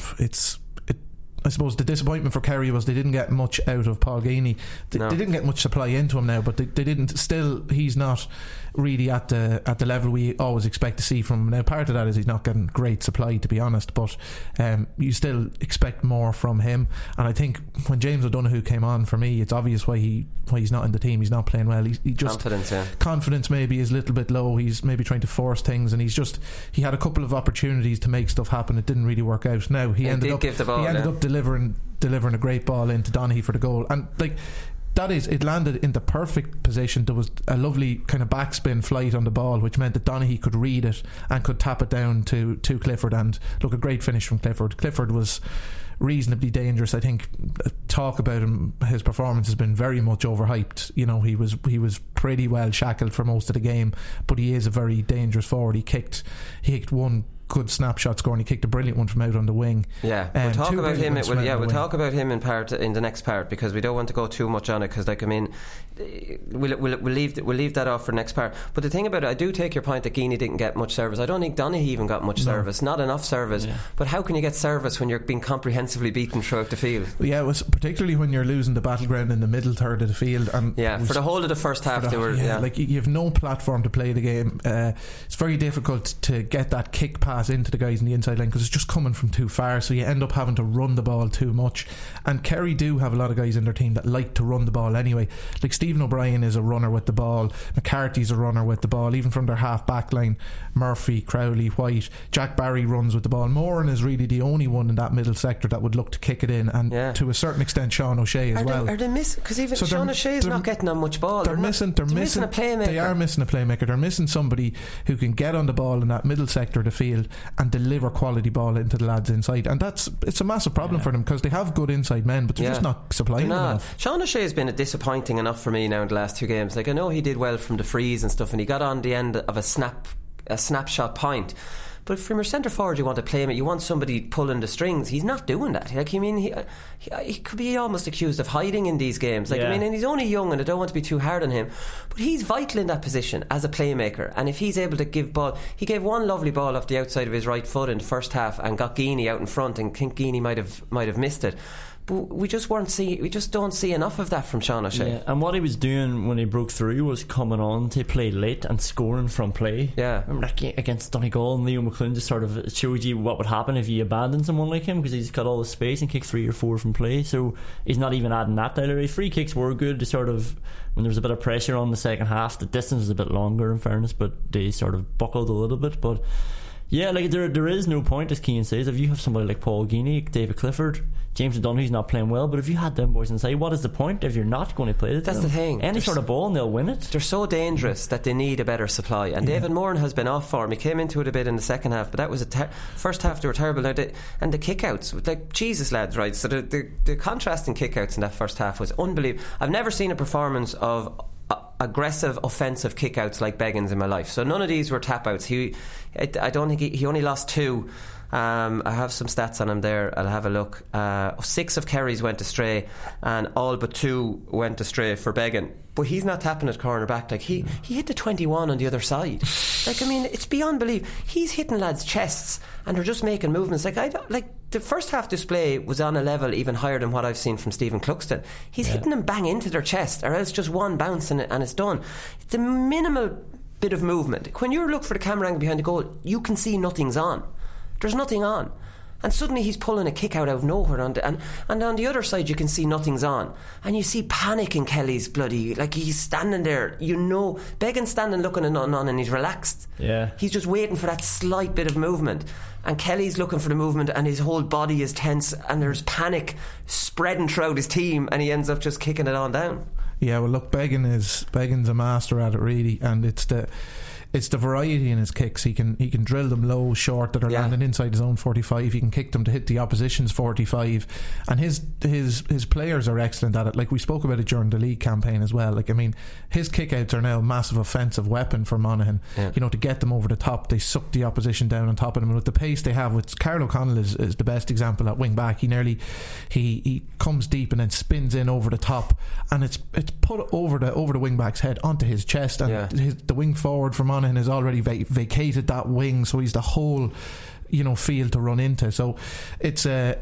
I suppose the disappointment for Kerry was they didn't get much out of Paul Geaney. They didn't get much supply into him now, but they didn't. Still, he's not really at the level we always expect to see from him. Now, part of that is he's not getting great supply, to be honest, but you still expect more from him. And I think when James O'Donoghue came on, for me, it's obvious why he's not in the team. He's not playing well. He just confidence maybe is a little bit low. He's maybe trying to force things, and he had a couple of opportunities to make stuff happen. It didn't really work out. Now he ended up delivering delivering a great ball into Donaghy for the goal. And like, that is, it landed in the perfect position. There was a lovely kind of backspin flight on the ball, which meant that Donaghy could read it and could tap it down to Clifford. And look, a great finish from Clifford. Clifford was reasonably dangerous. I think talk about him, his performance has been very much overhyped. You know, he was pretty well shackled for most of the game, but he is a very dangerous forward. He kicked one good snapshot score, and he kicked a brilliant one from out on the wing. Yeah, we'll talk about him. We'll talk about him in the next part, because we don't want to go too much on it, because like, I mean, we'll leave that off for the next part. But the thing about it, I do take your point that Geaney didn't get much service. I don't think Donaghy even got much service, not enough service. But how can you get service when you're being comprehensively beaten throughout the field? Yeah, it was particularly when you're losing the battleground in the middle third of the field. And for the whole of the first half, like, you have no platform to play the game. It's very difficult to get that kick pass into the guys in the inside line, because it's just coming from too far, so you end up having to run the ball too much. And Kerry do have a lot of guys in their team that like to run the ball anyway. Like Stephen O'Brien is a runner with the ball, McCarthy's a runner with the ball, even from their half back line. Murphy, Crowley, White, Jack Barry runs with the ball. Moran is really the only one in that middle sector that would look to kick it in, and to a certain extent Sean O'Shea as well. Are they missing? Because even Sean O'Shea is not getting on much ball. They're missing a playmaker. They are missing a playmaker. They're missing somebody who can get on the ball in that middle sector of the field and deliver quality ball into the lads inside. And it's a massive problem for them, because they have good inside men, but they're just not supplying them enough. Sean O'Shea has been disappointing enough for me now in the last 2 games. Like, I know he did well from the frees and stuff, and he got on the end of a snapshot point. But from your centre forward, you want to play him. You want somebody pulling the strings. He's not doing that. Like, I mean, he could be almost accused of hiding in these games. Like, I mean, and he's only young, and I don't want to be too hard on him. But he's vital in that position as a playmaker. And if he's able to give ball, he gave one lovely ball off the outside of his right foot in the first half and got Geaney out in front, and I think Geaney might have missed it. But we just don't see enough of that from Sean O'Shea. Yeah, and what he was doing when he broke through was coming on to play late and scoring from play. Yeah, remember that against Donegal, and Leo McClune just sort of showed you what would happen if you abandoned someone like him, because he's got all the space and kicked 3 or 4 from play. So he's not even adding that either. His free kicks were good to sort of, when there was a bit of pressure on the second half. The distance was a bit longer, in fairness, but they sort of buckled a little bit. But yeah, like, there is no point, as Cian says, if you have somebody like Paul Geaney, David Clifford, James O'Donoghue's not playing well, but if you had them boys inside, what is the point if you're not going to play it? That's the thing. Any sort of ball and they'll win it. They're so dangerous that they need a better supply. And David Moran has been off form. He came into it a bit in the second half, but that was first half they were terrible. Now and the kickouts, like, Jesus lads, right? So the contrast in kickouts in that first half was unbelievable. I've never seen a performance of aggressive offensive kickouts like Beggins in my life. So none of these were tap outs. I don't think he only lost 2. I have some stats on him there. I'll have a look. 6 of Kerry's went astray, and all but 2 went astray for Beggin. But he's not tapping at corner back. Like, he hit the 21 on the other side. Like, I mean, it's beyond belief. He's hitting lads' chests, and they're just making movements. Like the first half display was on a level even higher than what I've seen from Stephen Cluxton. He's hitting them bang into their chest, or else just one bounce and it's done. It's a minimal bit of movement. When you look for the camera angle behind the goal, you can see nothing's on. There's nothing on. And suddenly he's pulling a kick out of nowhere, and on the other side you can see nothing's on, and you see panic in Kelly's bloody, like, he's standing there, you know, Beggin's standing looking at nothing on, and he's relaxed. Yeah, he's just waiting for that slight bit of movement, and Kelly's looking for the movement, and his whole body is tense, and there's panic spreading throughout his team, and he ends up just kicking it on down. Yeah, well, look, Beggin's a master at it, really, and it's the variety in his kicks. He can drill them low, short, that are landing inside his own 45. He can kick them to hit the opposition's 45, and his players are excellent at it. Like, we spoke about it during the league campaign as well. Like, I mean, his kickouts are now a massive offensive weapon for Monaghan. You know, to get them over the top, they suck the opposition down on top of them, and with the pace they have, with Carl O'Connell is the best example at wing back. He comes deep and then spins in over the top, and it's put over the wing back's head onto his chest, and the wing forward for Monaghan has already vacated that wing, so he's the whole, you know, field to run into. So it's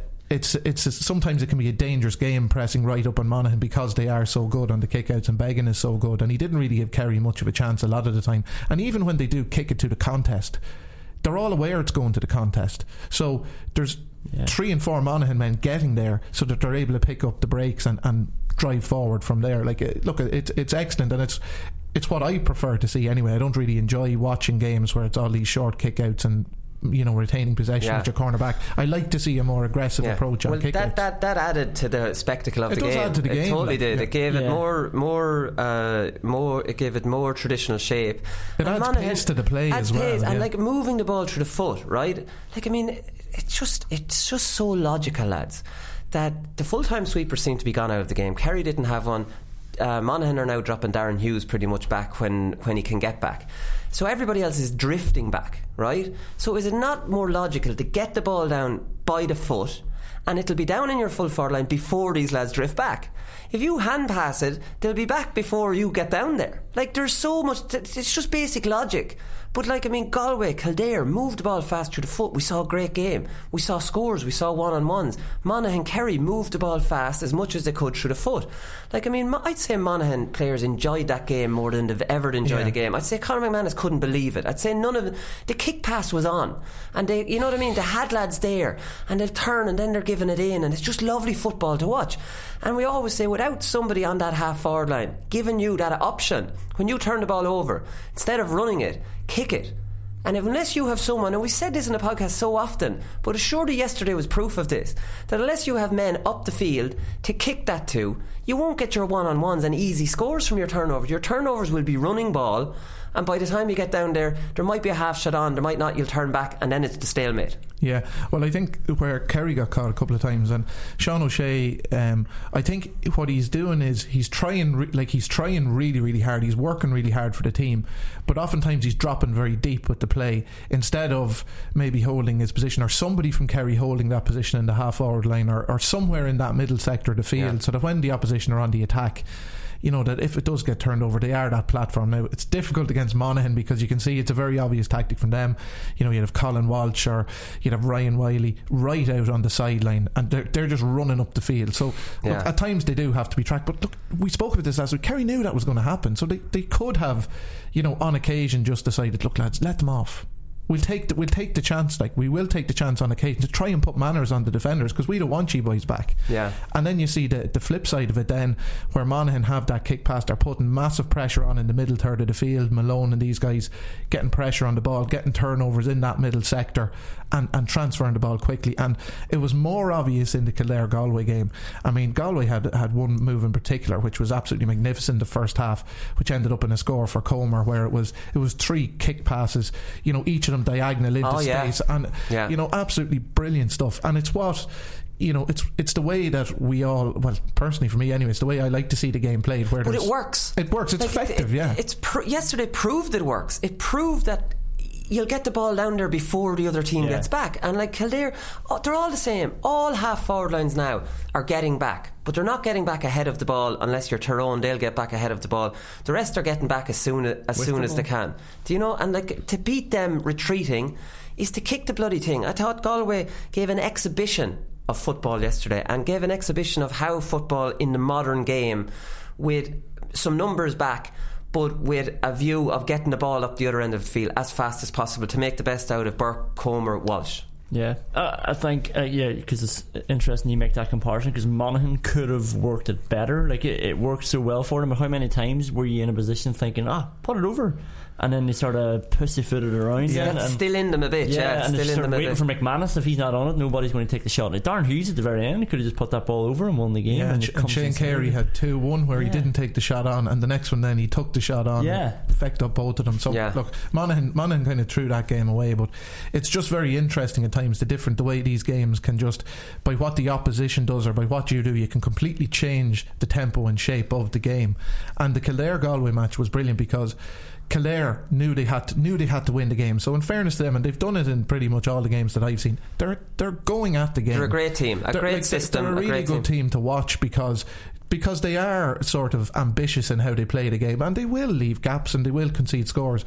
sometimes it can be a dangerous game pressing right up on Monaghan, because they are so good on the kickouts, and Beggin is so good, and he didn't really give Kerry much of a chance a lot of the time. And even when they do kick it to the contest, they're all aware it's going to the contest, so there's 3 and 4 Monaghan men getting there, so that they're able to pick up the breaks and drive forward from there. Like, look, it's excellent, and it's what I prefer to see anyway. I don't really enjoy watching games where it's all these short kickouts and retaining possession with your cornerback. I like to see a more aggressive approach on kickouts. That added to the spectacle of the game. It does add to the game. It totally did. It gave it more. It gave it more traditional shape. It adds pace to the play as well. And like moving the ball through the foot, right? Like, I mean, it's just so logical, lads, that the full-time sweepers seem to be gone out of the game. Kerry didn't have one. Monaghan are now dropping Darren Hughes pretty much back when he can get back. So everybody else is drifting back, right? So is it not more logical to get the ball down by the foot, and it'll be down in your full forward line before these lads drift back? If you hand pass it, they'll be back before you get down there. Like, there's so much, it's just basic logic. But like, I mean, Galway, Kildare moved the ball fast through the foot. We saw a great game. We saw scores. We saw one-on-ones. Monaghan, Kerry moved the ball fast as much as they could through the foot. Like, I mean, I'd say Monaghan players enjoyed that game more than they've ever enjoyed a game. I'd say Conor McManus couldn't believe it. I'd say none of it. The kick pass was on, and they, you know what I mean, they had lads there, and they'll turn and then they're giving it in, and it's just lovely football to watch. And we always say, without somebody on that half forward line giving you that option, when you turn the ball over, instead of running it, kick it. And unless you have someone, and we said this in the podcast so often, but surely yesterday was proof of this, that unless you have men up the field to kick that to, you won't get your one-on-ones and easy scores from your turnovers. Your turnovers will be running ball, and by the time you get down there might be a half shot on, there might not, you'll turn back, and then it's the stalemate. Yeah, well, I think where Kerry got caught a couple of times, and Sean O'Shea, I think what he's doing is he's trying really, really hard. He's working really hard for the team, but oftentimes he's dropping very deep with the play instead of maybe holding his position, or somebody from Kerry holding that position in the half forward line, or somewhere in that middle sector of the field, so that when the opposition are on the attack, you know, that if it does get turned over, they are that platform. Now, it's difficult against Monaghan because you can see it's a very obvious tactic from them. You know, you'd have Colin Walsh or you'd have Ryan Wiley right out on the sideline, and they're just running up the field. So look, at times they do have to be tracked, but look, we spoke about this last week. Kerry knew that was going to happen, so they could have, you know, on occasion just decided, look lads, let them off. We'll take the chance, like we will take the chance on occasion to try and put manners on the defenders, because we don't want you boys back. Yeah. And then you see the flip side of it then, where Monaghan have that kick pass, they're putting massive pressure on in the middle third of the field. Malone and these guys getting pressure on the ball, getting turnovers in that middle sector, and transferring the ball quickly. And it was more obvious in the Kildare-Galway game. I mean, Galway had one move in particular which was absolutely magnificent the first half, which ended up in a score for Comer, where it was 3 kick passes, you know, each of them diagonal into space, and you know, absolutely brilliant stuff. And it's what, you know, it's the way that we all, well, personally for me anyway, it's the way I like to see the game played, where but it works. It's like, effective. Yesterday proved it works. It proved that you'll get the ball down there before the other team gets back. And like Kildare, they're all the same. All half forward lines now are getting back, but they're not getting back ahead of the ball unless you're Tyrone. They'll get back ahead of the ball. The rest are getting back as soon as they can. Do you know? And like, to beat them retreating is to kick the bloody thing. I thought Galway gave an exhibition of football yesterday, and gave an exhibition of how football in the modern game, with some numbers back, but with a view of getting the ball up the other end of the field as fast as possible to make the best out of Burke, Comer, Walsh. Yeah, I think because it's interesting you make that comparison, because Monaghan could have worked it better. Like, it worked so well for them. But how many times were you in a position thinking, put it over, and then they sort of pussyfooted around? That's still in them a bit. And still in them waiting for McManus. If he's not on it, nobody's going to take the shot. Like Darren Hughes at the very end could have just put that ball over and won the game. And Shane Carey had 2, one where he didn't take the shot on, and the next one then he took the shot on. Effect up both of them. So look, Monaghan kind of threw that game away, but it's just very interesting at times the way these games can just, by what the opposition does or by what you do, you can completely change the tempo and shape of the game. And the Kildare-Galway match was brilliant because Kildare knew they had to win the game. So in fairness to them, and they've done it in pretty much all the games that I've seen, they're going at the game. They're a great team, great system. They're a really good team to watch because they are sort of ambitious in how they play the game, and they will leave gaps and they will concede scores,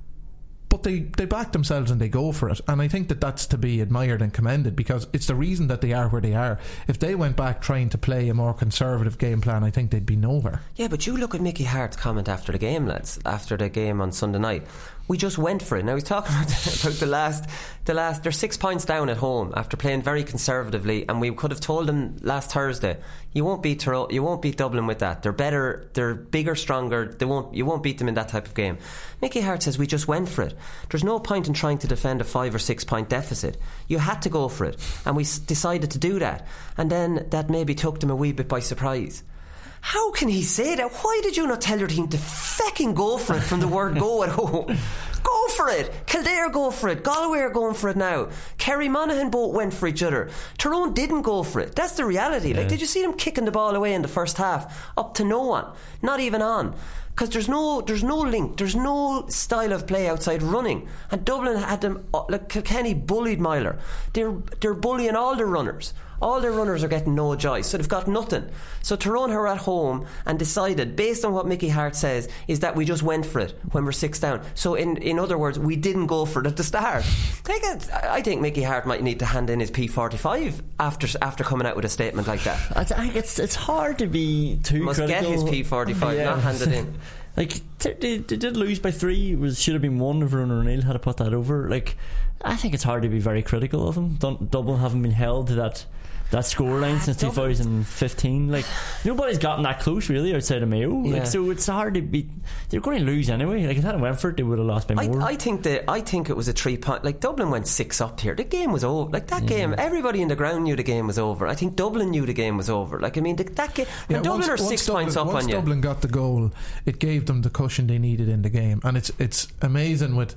but they back themselves and they go for it. And I think that's to be admired and commended, because it's the reason that they are where they are. If they went back trying to play a more conservative game plan, I think they'd be nowhere. Yeah, but you look at Mickey Hart's comment after the game, lads, after the game on Sunday night, We just went for it. Now he's talking about the last. They're 6 points down at home after playing very conservatively, and we could have told them last Thursday, you won't beat Dublin with that. They're better, they're bigger, stronger. You won't beat them in that type of game. Mickey Harte says we just went for it. There's no point in trying to defend a 5 or 6 point deficit. You had to go for it, and we decided to do that. And then that maybe took them a wee bit by surprise. How can he say that? Why did you not tell your team to fucking go for it from the word go at home? Go for it. Kildare go for it. Galway are going for it now. Kerry Monaghan both went for each other. Tyrone didn't go for it. That's the reality. Yeah. Like, did you see them kicking the ball away in the first half? Up to no one. Not even on. Because there's no link. There's no style of play outside running. And Dublin had them, like Kilkenny bullied Myler. They're bullying all their runners. All their runners are getting no joy, so they've got nothing. So Tyrone are at home and decided, based on what Mickey Harte says, is that we just went for it when we're 6 down. So in other words, we didn't go for it at the start. I think Mickey Harte might need to hand in his P45 after coming out with a statement like that. I think it's hard to be too must critical. Get his P45, not hand it in. Like they did lose by 3. It should have been 1 if Ronan O'Neill had to put that over. Like, I think it's hard to be very critical of them. Dublin haven't been held to that scoreline since 2015. Like, nobody's gotten that close really outside of Mayo. Yeah. Like, so it's hard to be. They're going to lose anyway. Like, if they went for it, they would have lost by more. I think it was a 3 point. Like, Dublin went 6 up here. The game was over. Like, that game, everybody in the ground knew the game was over. I think Dublin knew the game was over. Like, I mean, that game. When Dublin are 6 points up on you. Once Dublin got the goal, it gave them the cushion they needed in the game, and it's amazing with.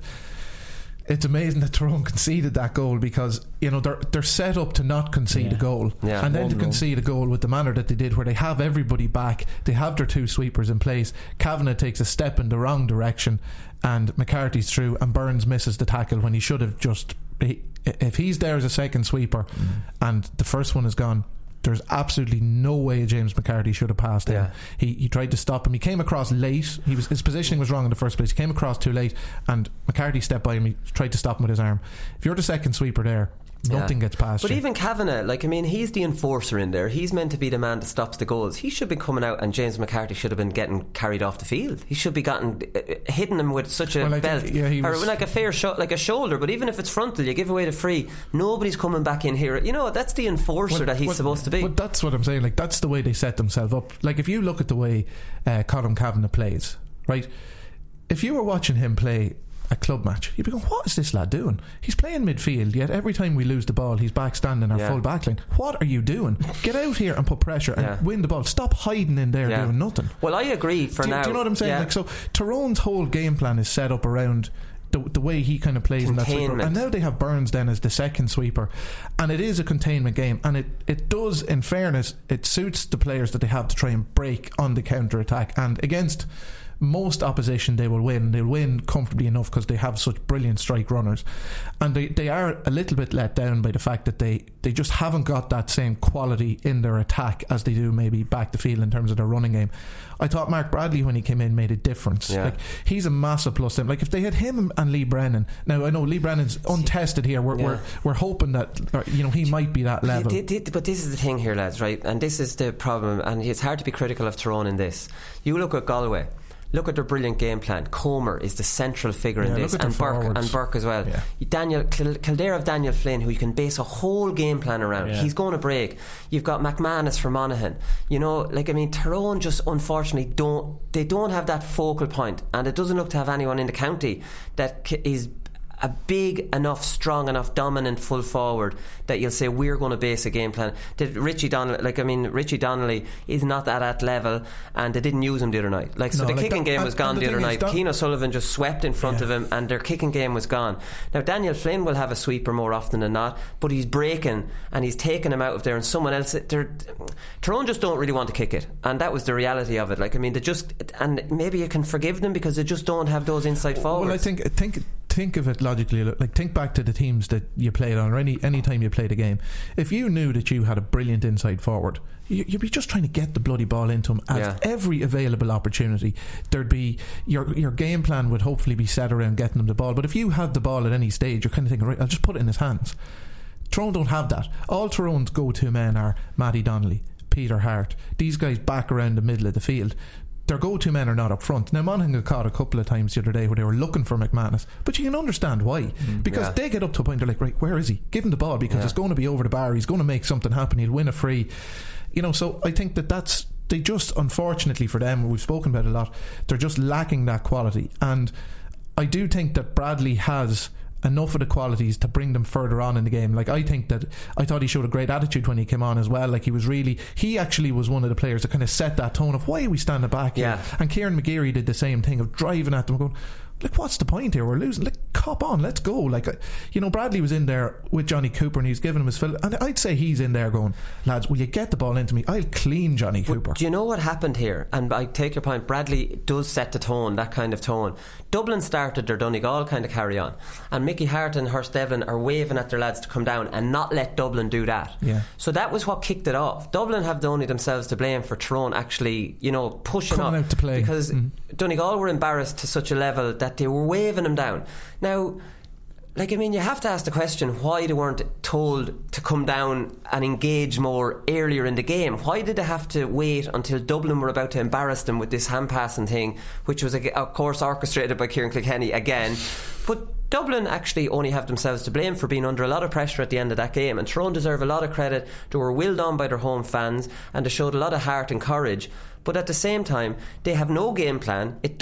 It's amazing that Tyrone conceded that goal, because they're set up to not concede a goal, and then to concede a goal with the manner that they did, where they have everybody back, they have their 2 sweepers in place. Kavanagh takes a step in the wrong direction, and McCarthy's through, and Burns misses the tackle when he should have just. If he's there as a second sweeper, and the first one is gone, there's absolutely no way James McCarthy should have passed him. He tried to stop him. He came across late. His positioning was wrong in the first place. He came across too late, and McCarthy stepped by him. He tried to stop him with his arm. If you're the second sweeper there, nothing gets past but you. Even Kavanagh, like, I mean, he's the enforcer in there. He's meant to be the man that stops the goals. He should be coming out, and James McCarthy should have been getting carried off the field. He should be hitting him with such a belt, or like a fair shot, like a shoulder. But even if it's frontal, you give away the free. Nobody's coming back in here. That's the enforcer that he's supposed to be. But that's what I'm saying. Like, that's the way they set themselves up. Like, if you look at the way Colm Kavanagh plays, right? If you were watching him play a club match, you'd be going, what is this lad doing? He's playing midfield, yet every time we lose the ball, he's back standing our full back line. What are you doing? Get out here and put pressure and win the ball. Stop hiding in there doing nothing. Well, I agree for now. Do you know what I'm saying? Like, so Tyrone's whole game plan is set up around the way he kind of plays in that sweeper. And now they have Burns then as the second sweeper, and it is a containment game, and it does, in fairness, it suits the players that they have to try and break on the counter attack, and against most opposition they will win. They'll win comfortably enough because they have such brilliant strike runners, and they are a little bit let down by the fact that they just haven't got that same quality in their attack as they do maybe back the field in terms of their running game. I thought Mark Bradley, when he came in, made a difference. Like, he's a massive plus. Like, if they had him and Lee Brennan, now I know Lee Brennan's untested here. We're hoping that he might be that level. But this is the thing here, lads, right? And this is the problem. And it's hard to be critical of Tyrone in this. You look at Galway. Look at their brilliant game plan. Comer is the central figure in this, and Burke as well. Kildare of Daniel Flynn, who you can base a whole game plan around. He's going to break. You've got McManus for Monaghan. Tyrone just unfortunately don't have that focal point, and it doesn't look to have anyone in the county that is a big enough, strong enough, dominant full forward that you'll say we're going to base a game plan. Richie Donnelly is not at that level, and they didn't use him the other night. The kicking game was gone the other night. Keane O'Sullivan just swept in front of him, and their kicking game was gone. Now Daniel Flynn will have a sweeper more often than not, but he's breaking and he's taking him out of there, and someone else. Tyrone just don't really want to kick it, and that was the reality of it. They just, and maybe you can forgive them because they just don't have those inside forwards. Well, I think of it logically. Like, think back to the teams that you played on, or any time you played a game. If you knew that you had a brilliant inside forward, you'd be just trying to get the bloody ball into him at every available opportunity. There'd be your game plan would hopefully be set around getting him the ball. But if you had the ball at any stage, you're kind of thinking, right, I'll just put it in his hands. Tyrone don't have that. All Tyrone's go-to men are Matty Donnelly, Peter Hart. These guys back around the middle of the field. their go-to men are not up front. Now Monaghan got caught a couple of times the other day where they were looking for McManus, but you can understand why, because they get up to a point, they're like, right, where is he? Give him the ball, because it's going to be over the bar, he's going to make something happen, he'll win a free, so I think that's they just, unfortunately for them, we've spoken about it a lot, they're just lacking that quality. And I do think that Bradley has enough of the qualities to bring them further on in the game. Like, I thought he showed a great attitude when he came on as well. Like, he actually was one of the players that kind of set that tone of, why are we standing back here? And Kieran McGeary did the same thing of driving at them, going, like, what's the point here? We're losing. Like, cop on, let's go. Like, Bradley was in there with Johnny Cooper and he was giving him his fill, and I'd say he's in there going, lads, will you get the ball into me? I'll clean Johnny Cooper. Do you know what happened here? And I take your point, Bradley does set the tone, that kind of tone. Dublin started their Donegal kind of carry on, and Mickey Hart and Hurst Devlin are waving at their lads to come down and not let Dublin do that. So that was what kicked it off. Dublin have only themselves to blame for Tyrone actually, pushing coming up out to play, because Donegal were embarrassed to such a level that they were waving them down. Now, you have to ask the question why they weren't told to come down and engage more earlier in the game. Why did they have to wait until Dublin were about to embarrass them with this hand-passing thing, which was, of course, orchestrated by Kieran Kilkenny again? But Dublin actually only have themselves to blame for being under a lot of pressure at the end of that game, and Tyrone deserve a lot of credit. They were willed on by their home fans and they showed a lot of heart and courage. But at the same time, they have no game plan. It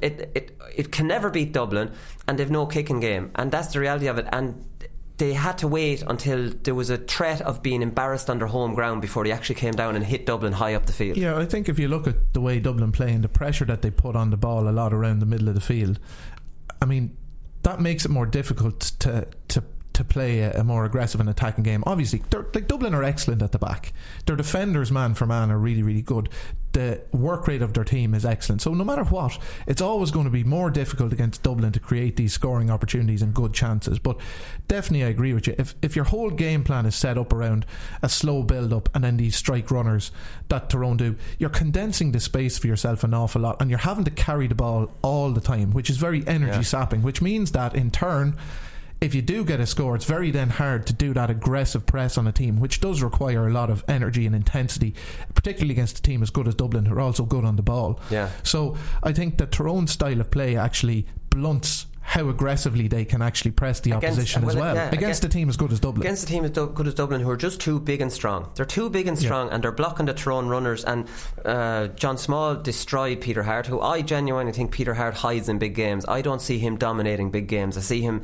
can never beat Dublin, and they've no kicking game, and that's the reality of it. And they had to wait until there was a threat of being embarrassed on their home ground before they actually came down and hit Dublin high up the field. Yeah, I think if you look at the way Dublin play and the pressure that they put on the ball a lot around the middle of the field, I mean, that makes it more difficult to play a more aggressive and attacking game. Obviously, Dublin are excellent at the back. Their defenders, man for man, are really, really good. The work rate of their team is excellent. So no matter what, it's always going to be more difficult against Dublin to create these scoring opportunities and good chances. But definitely I agree with you. If your whole game plan is set up around a slow build-up and then these strike runners that Tyrone do, you're condensing the space for yourself an awful lot, and you're having to carry the ball all the time, which is very energy sapping, which means that in turn, if you do get a score, it's very then hard to do that aggressive press on a team, which does require a lot of energy and intensity, particularly against a team as good as Dublin, who are also good on the ball. So I think that Tyrone's style of play actually blunts how aggressively they can actually press the opposition as well. Against a team as good as Dublin. Against a team as good as Dublin, who are just too big and strong. They're too big and strong, and they're blocking the Tyrone runners. And John Small destroyed Peter Hart, who I genuinely think Peter Hart hides in big games. I don't see him dominating big games. I see him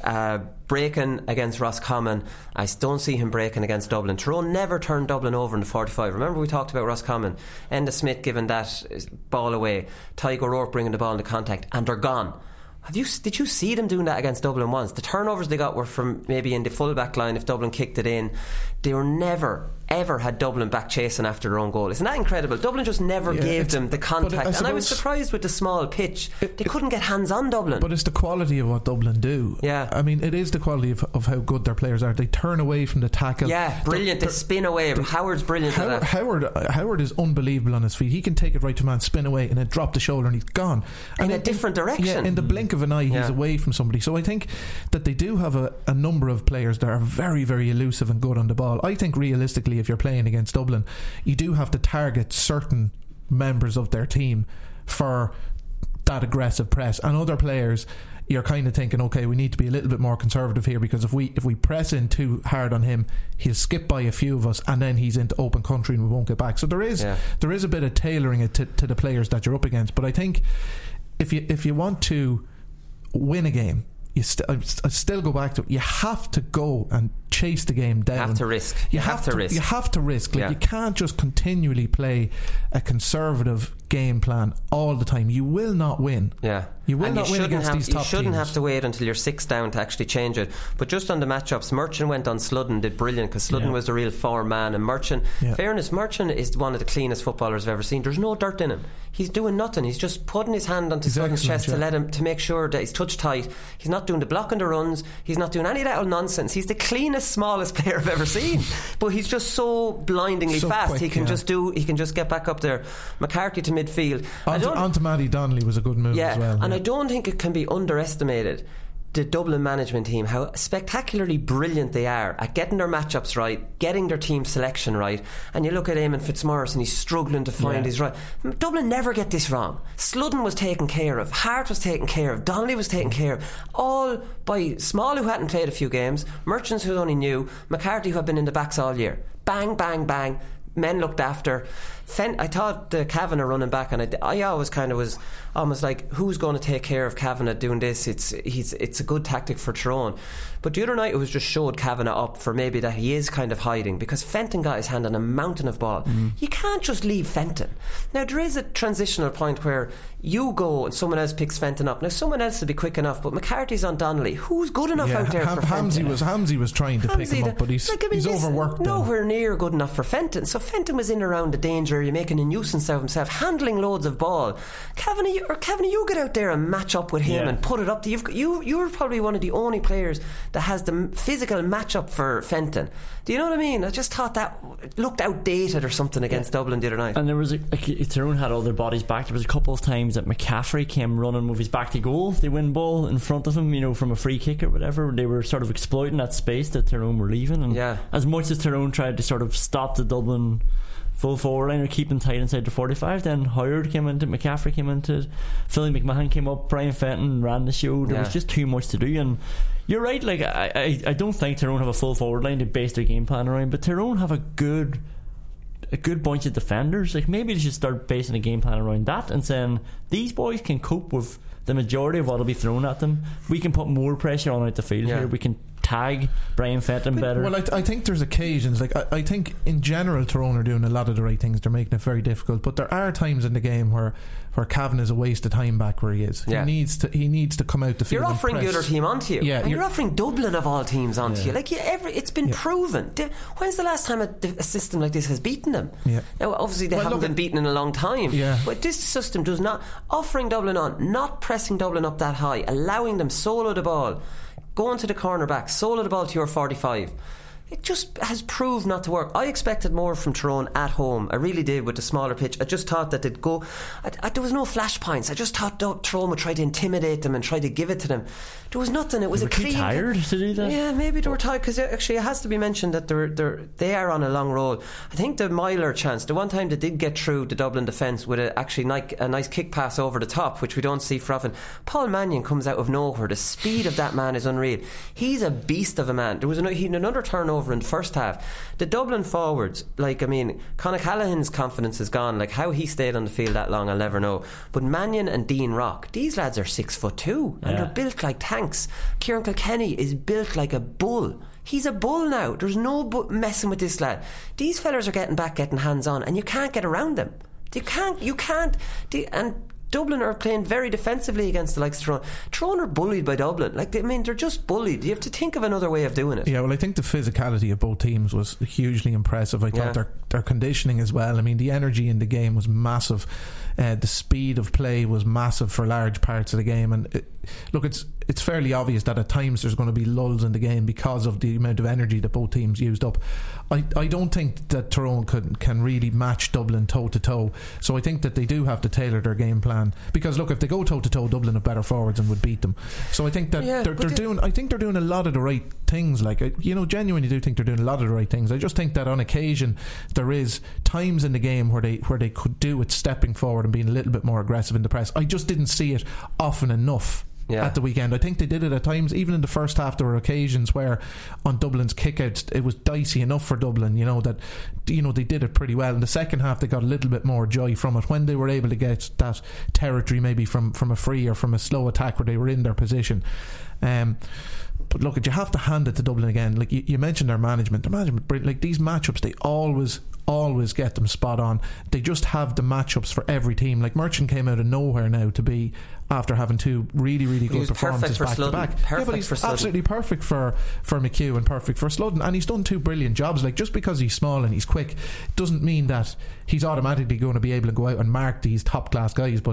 breaking against Roscommon. I don't see him breaking against Dublin. Tyrone never turned Dublin over in the 45. Remember we talked about Roscommon, Enda Smith giving that ball away, Tadhg O'Rourke bringing the ball into contact, and they're gone. Did you see them doing that against Dublin once? The turnovers they got were from maybe in the full back line if Dublin kicked it in. They were never ever had Dublin back chasing after their own goal. Isn't that incredible? Dublin just never gave them the contact, and I was surprised with the small pitch. They couldn't get hands on Dublin. But it's the quality of what Dublin do. I mean, it is the quality of how good their players are. They turn away from the tackle. Brilliant. They spin away. Howard's brilliant at that. Howard is unbelievable on his feet. He can take it right to man, spin away, and then drop the shoulder, and he's gone in a different direction. In the blink of an eye, he's away from somebody. So I think that they do have a number of players that are very, very elusive and good on the ball. I think realistically, if you're playing against Dublin, you do have to target certain members of their team for that aggressive press, and other players you're kind of thinking, okay, we need to be a little bit more conservative here, because if we press in too hard on him, he'll skip by a few of us, and then he's into open country and we won't get back. So there is a bit of tailoring it to the players that you're up against. But I think if you want to win a game, I still go back to it. You have to go and chase the game down. You have to risk. You have to risk. Like, you can't just continually play a conservative game plan all the time. You will not win. You will not win against these top teams. You shouldn't have to wait until you're 6 down to actually change it. But just on the matchups, Merchant went on Sludden, did brilliant, because Sludden was the real form man, and Merchant, fairness, Merchant is one of the cleanest footballers I've ever seen. There's no dirt in him. He's doing nothing. He's just putting his hand onto Sludden's chest to make sure that he's touch tight. He's not doing the blocking the runs. He's not doing any of that old nonsense. He's the cleanest, smallest player I've ever seen. But he's just so blindingly fast. Quick, he can just get back up there. McCarthy to midfield. On to Matty Donnelly was a good move as well. And I don't think it can be underestimated the Dublin management team, how spectacularly brilliant they are at getting their matchups right, getting their team selection right. And you look at Eamon Fitzmaurice and he's struggling to find his right. Dublin never get this wrong. Sludden was taken care of, Hart was taken care of, Donnelly was taken care of, all by Small, who hadn't played a few games, Merchants, who only knew, McCarthy, who had been in the backs all year. Bang, bang, bang. Men looked after. I thought the Kavanagh running back, and I always kind of was almost like, who's going to take care of Kavanagh doing this? It's a good tactic for Tyrone. But the other night it was just showed Kavanagh up for maybe that he is kind of hiding, because Fenton got his hand on a mountain of ball. You can't just leave Fenton. Now there is a transitional point where you go and someone else picks Fenton up. Now someone else will be quick enough, but McCarthy's on Donnelly. Who's good enough out there for Fenton? Hamzy was trying to pick him up, but he's overworked. Nowhere near good enough for Fenton. So Fenton was in around the danger area, making a nuisance of himself, handling loads of ball. Kavanagh, you get out there and match up with him and put it up. You're probably one of the only players that has the physical match-up for Fenton. Do you know what I mean? I just thought that looked outdated or something against Dublin the other night. And there was Tyrone had all their bodies back. There was a couple of times that McCaffrey came running with his back to goal. They win ball in front of him, from a free kick or whatever. They were sort of exploiting that space that Tyrone were leaving. And as much as Tyrone tried to sort of stop the Dublin full forward line or keeping tight inside the 45, then Howard came into, McCaffrey came into, Philly McMahon came up, Brian Fenton ran the show. There was just too much to do. And you're right, like I don't think Tyrone have a full forward line to base their game plan around, but Tyrone have a good bunch of defenders. Like maybe they should start basing a game plan around that and saying these boys can cope with the majority of what will be thrown at them. We can put more pressure on out the field here. We can tag Brian Fenton better. Well, I think there's occasions, like I think in general Tyrone are doing a lot of the right things. They're making it very difficult, but there are times in the game where Cavan is a waste of time back where he is. He needs to come out the field. You're offering the other team onto you, and you're offering Dublin of all teams onto you. Like it's been proven. When's the last time a system like this has beaten them? Now obviously they haven't been beaten in a long time, but this system does not, offering Dublin on, not pressing Dublin up that high, allowing them solo the ball, going to the cornerback, solo the ball to your 45. It just has proved not to work. I expected more from Tyrone at home. I really did, with the smaller pitch. I just thought that they'd go. There was no flash points. I just thought Tyrone would try to intimidate them and try to give it to them. There was nothing. It was a clean. Tired to do that? Yeah, maybe they were tired, because actually it has to be mentioned that they are on a long roll. I think the Myler chance, the one time they did get through the Dublin defence with a nice kick pass over the top, which we don't see for often. Paul Mannion comes out of nowhere. The speed of that man is unreal. He's a beast of a man. There was another turnover in the first half. The Dublin forwards, Conor Callaghan's confidence is gone. Like, how he stayed on the field that long, I'll never know. But Mannion and Dean Rock, these lads are 6'2", and they're built like tanks. Kieran Kilkenny is built like a bull. He's a bull now. There's no messing with this lad. These fellas are getting hands on, and you can't get around them. And Dublin are playing very defensively against the likes of Tyrone. Tyrone are bullied by Dublin. They're just bullied. You have to think of another way of doing it. Yeah, well, I think the physicality of both teams was hugely impressive. I thought their conditioning as well. I mean, the energy in the game was massive. The speed of play was massive for large parts of the game. And it's fairly obvious that at times there's going to be lulls in the game because of the amount of energy that both teams used up. I don't think that Tyrone can really match Dublin toe to toe. So I think that they do have to tailor their game plan, because look, if they go toe to toe, Dublin have better forwards and would beat them. So I think that they're doing a lot of the right things. Genuinely do think they're doing a lot of the right things. I just think that on occasion there is times in the game where they could do it, stepping forward and being a little bit more aggressive in the press. I just didn't see it often enough at the weekend. I think they did it at times. Even in the first half there were occasions where on Dublin's kickouts it was dicey enough for Dublin, that they did it pretty well. In the second half they got a little bit more joy from it when they were able to get that territory, maybe from a free or from a slow attack where they were in their position. But look, you have to hand it to Dublin again. Like you mentioned their management, like these matchups, they always get them spot on. They just have the matchups for every team. Like Merchant came out of nowhere now to be, after having two really, really good performances back to back. But he's absolutely perfect for McHugh and perfect for Sludden, and he's done two brilliant jobs. Like, just because he's small and he's quick doesn't mean that he's automatically going to be able to go out and mark these top class guys, but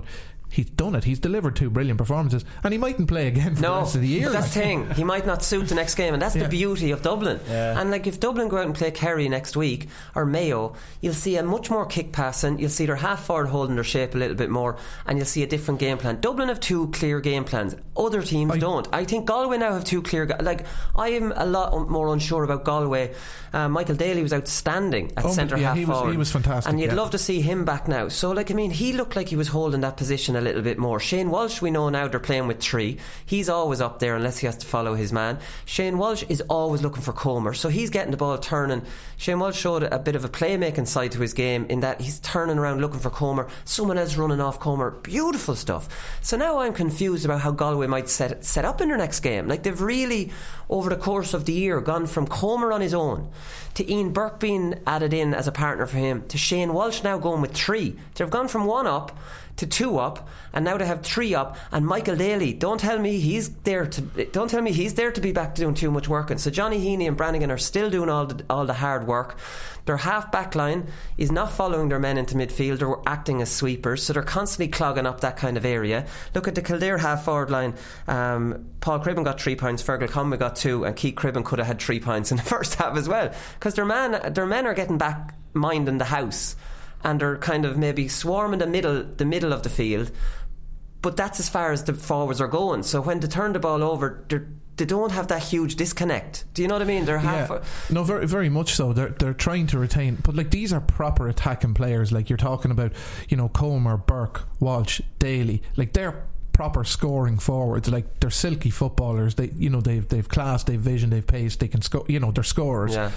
he's done it. He's delivered 2 brilliant performances, and he mightn't play again for the rest of the year. But that's the thing. He might not suit the next game, and that's the beauty of Dublin. And like, if Dublin go out and play Kerry next week or Mayo, you'll see a much more kick passing. You'll see their half forward holding their shape a little bit more, and you'll see a different game plan. Dublin have 2 clear game plans. Other teams don't. I think Galway now have 2 clear. Like, I am a lot more unsure about Galway. Michael Daly was outstanding at centre half forward. He was fantastic, and you'd love to see him back now. So, like, I mean, he looked like he was holding that position a little bit more. Shane Walsh, we know now they're playing with 3. He's always up there unless he has to follow his man. Shane Walsh is always looking for Comer, so he's getting the ball turning. Shane Walsh showed a bit of a playmaking side to his game in that he's turning around looking for Comer, someone else running off Comer. Beautiful stuff. So now I'm confused about how Galway might set up in their next game. Like, they've really, over the course of the year, gone from Comer on his own to Ian Burke being added in as a partner for him, to Shane Walsh now going with 3. They've gone from 1 up to 2 up, and now they have 3 up. And Michael Daly, don't tell me he's there to be back to doing too much work. And so Johnny Heaney and Brannigan are still doing all the hard work. Their half back line is not following their men into midfield. They're acting as sweepers, so they're constantly clogging up that kind of area. Look at the Kildare half forward line. Paul Cribben got 3 points, Fergal Conway got 2, and Keith Cribben could have had 3 points in the first half as well, because their men are getting back minding the house, and they're kind of maybe swarming the middle of the field, but that's as far as the forwards are going. So when they turn the ball over, they don't have that huge disconnect. Do you know what I mean? They're no, very, very much so. They're trying to retain, but like, these are proper attacking players. Like, you're talking about, you know, Comer, Burke, Walsh, Daly. Like, they're proper scoring forwards. Like, they're silky footballers. They've class, they've vision, they've pace. They can score. You know, they're scorers. Yeah.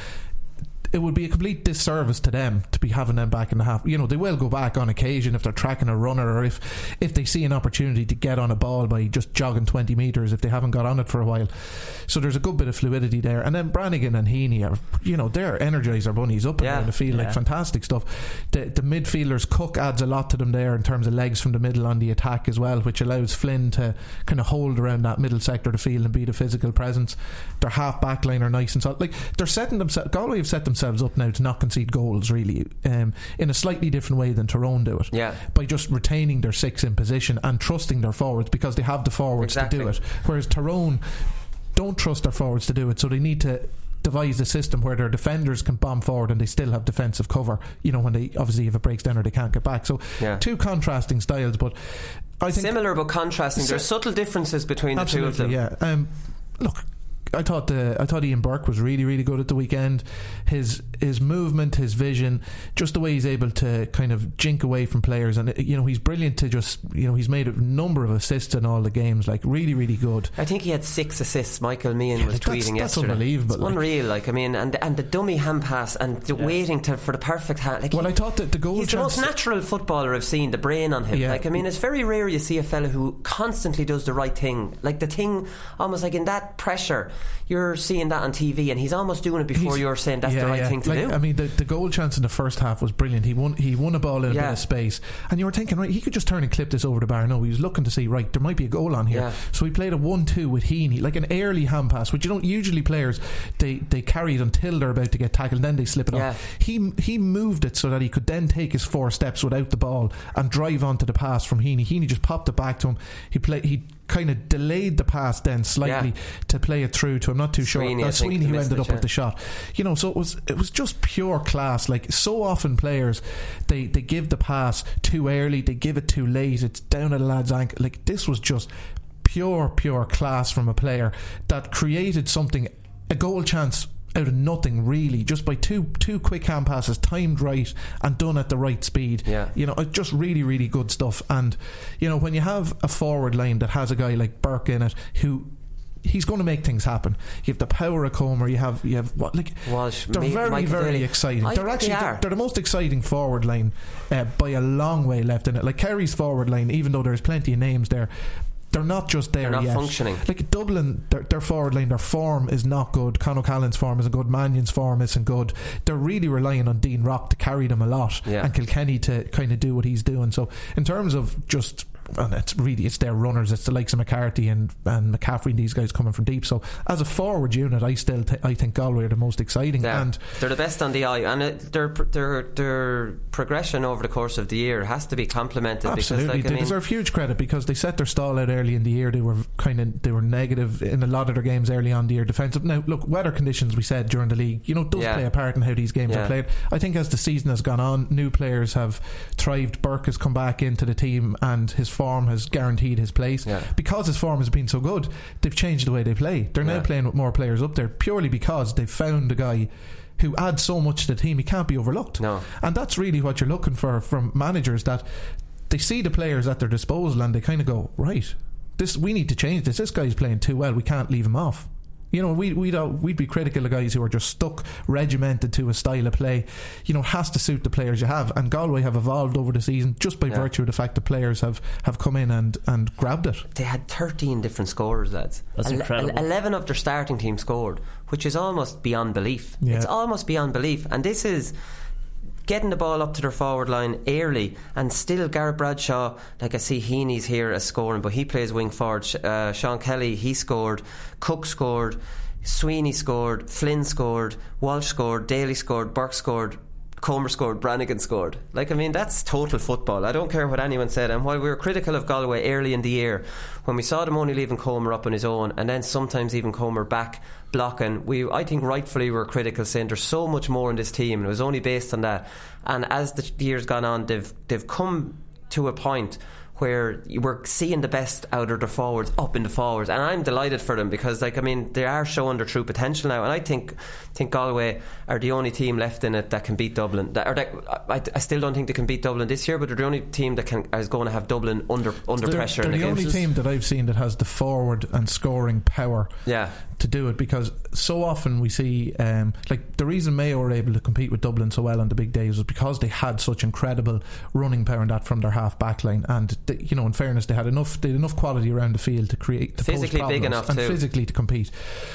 It would be a complete disservice to them to be having them back in the half. You know, they will go back on occasion if they're tracking a runner, or if they see an opportunity to get on a ball by just jogging 20 metres if they haven't got on it for a while. So there's a good bit of fluidity there. And then Brannigan and Heaney are, you know, they're energiser bunnies up and down the field, like fantastic stuff. The midfielders, Cook adds a lot to them there in terms of legs from the middle on the attack as well, which allows Flynn to kind of hold around that middle sector of the field and be the physical presence. Their half back line are nice and solid. Like, they're setting themselves, Galway have set themselves up now to not concede goals, really, in a slightly different way than Tyrone do it, by just retaining their 6 in position and trusting their forwards, because they have the forwards to do it, whereas Tyrone don't trust their forwards to do it, so they need to devise a system where their defenders can bomb forward and they still have defensive cover, you know, when they, obviously, if it breaks down or they can't get back. So 2 contrasting styles, but I think similar but contrasting. There's subtle differences between the 2 of them. Look, I thought Ian Burke was really, really good at the weekend. His movement, his vision, just the way he's able to kind of jink away from players, and you know, he's brilliant to just, you know, he's made a number of assists in all the games, like really, really good. I think he had 6 assists. Michael Meehan was tweeting yesterday. That's unbelievable. It's unreal. Like, I mean, and the dummy hand pass and the waiting for the perfect hand. Like, I thought that the goal he's chance, the most natural footballer I've seen. The brain on him. Like, I mean, it's very rare you see a fella who constantly does the right thing. Like, the thing, almost like in that pressure, you're seeing that on TV, and he's almost doing it before you're saying that's the right thing to do. I mean, the goal chance in the first half was brilliant. He won a ball in a bit of space, and you were thinking, right, he could just turn and clip this over the bar. No, he was looking to see, right, there might be a goal on here. So he played a 1-2 with Heaney, like an early hand pass, which, you don't usually, players they carry it until they're about to get tackled, and then they slip it off. He moved it so that he could then take his 4 steps without the ball and drive onto the pass from Heaney. Heaney just popped it back to him. He kind of delayed the pass then slightly to play it through to, I'm not too sure, Sweeney, who ended up with the shot, you know. So it was just pure class. Like, so often players they give the pass too early, they give it too late, it's down at a lad's ankle. Like, this was just pure class from a player that created something, a goal chance out of nothing, really, just by two quick hand passes, timed right and done at the right speed. You know, just really, really good stuff. And you know, when you have a forward line that has a guy like Burke in it, who he's going to make things happen. You have the power of Comer. You have what, like, Walsh, they're very exciting. They're the most exciting forward line by a long way left in it. Like, Kerry's forward line, even though there's plenty of names there, they're not just there yet. They're not functioning. Like, Dublin, their forward line, their form is not good. Con O'Callaghan's form isn't good. Mannion's form isn't good. They're really relying on Dean Rock to carry them a lot, and Kilkenny to kind of do what he's doing. So in terms of just and it's their runners. It's the likes of McCarthy and McCaffrey and these guys coming from deep. So as a forward unit, I think Galway are the most exciting, and they're the best on the eye, and their progression over the course of the year has to be complimented. Absolutely, because, they deserve huge credit because they set their stall out early in the year. They were negative in a lot of their games early on the year defensive. Now look, weather conditions, we said during the league, does play a part in how these games are played. I think as the season has gone on, new players have thrived. Burke has come back into the team and his form has guaranteed his place. Because his form has been so good, they've changed the way they play. They're now playing with more players up there purely because they've found a guy who adds so much to the team. He can't be overlooked. And that's really what you're looking for from managers, that they see the players at their disposal and they kind of go, right, we need to change this guy's playing too well, we can't leave him off. We'd be critical of guys who are just stuck, regimented to a style of play. It has to suit the players you have, and Galway have evolved over the season just by virtue of the fact that players have come in and grabbed it. They had 13 different scorers, lads. That's incredible. 11 of their starting team scored, which is almost beyond belief. It's almost beyond belief, and this is getting the ball up to their forward line early, and still Garrett Bradshaw, like I see Heaney's here as scoring, but he plays wing forward. Sean Kelly, he scored, Cook scored, Sweeney scored, Flynn scored, Walsh scored, Daly scored, Burke scored, Comer scored, Brannigan scored. That's total football. I don't care what anyone said. And while we were critical of Galway early in the year, when we saw them only leaving Comer up on his own, and then sometimes even Comer back blocking, I think rightfully we were critical, saying there's so much more in this team, and it was only based on that. And as the years gone on, they've come to a point where we're seeing the best out of the forwards up in the forwards, and I'm delighted for them because they are showing their true potential now, and I think Galway are the only team left in it that can beat Dublin. I still don't think they can beat Dublin this year, but they're the only team that is going to have Dublin under pressure. They're the only team that I've seen that has the forward and scoring power to do it, because so often we see the reason Mayo were able to compete with Dublin so well on the big days was because they had such incredible running power and that from their half back line, and in fairness, they had enough quality around the field to create the physically big enough and physically to compete.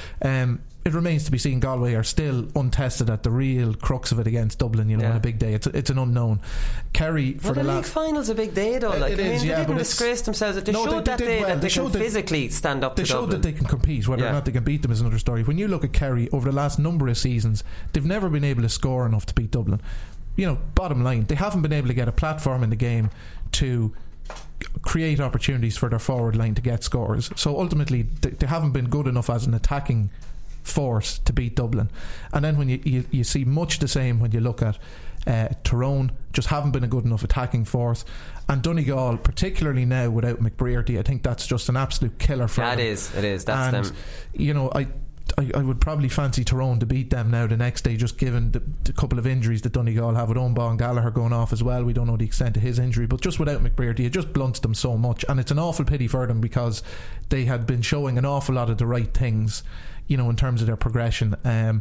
It remains to be seen. Galway are still untested at the real crux of it against Dublin. On a big day, it's an unknown. Kerry for the league final's a big day though. They didn't disgrace themselves. They showed that they can physically stand up to Dublin. They showed that they can compete. Whether or not they can beat them is another story. When you look at Kerry over the last number of seasons, they've never been able to score enough to beat Dublin. Bottom line, they haven't been able to get a platform in the game to create opportunities for their forward line to get scores. So ultimately they haven't been good enough as an attacking force to beat Dublin. And then when you see much the same when you look at Tyrone, just haven't been a good enough attacking force. And Donegal, particularly now without McBrearty, I think that's just an absolute killer for them. It is that's and, them. I would probably fancy Tyrone to beat them now the next day, just given the couple of injuries that Donegal have, with Owen Gallagher going off as well. We don't know the extent of his injury, but just without McBrearty, it just blunts them so much, and it's an awful pity for them because they had been showing an awful lot of the right things, in terms of their progression.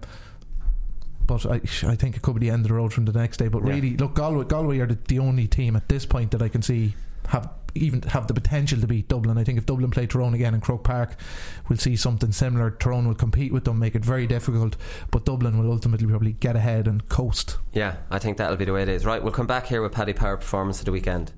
But I think it could be the end of the road from the next day. But really, look, Galway are the only team at this point that I can see have the potential to beat Dublin. I think if Dublin play Tyrone again in Croke Park, we'll see something similar. Tyrone will compete with them, make it very difficult, but Dublin will ultimately probably get ahead and coast. Yeah, I think that'll be the way it is. Right, we'll come back here with Paddy Power performance of the weekend.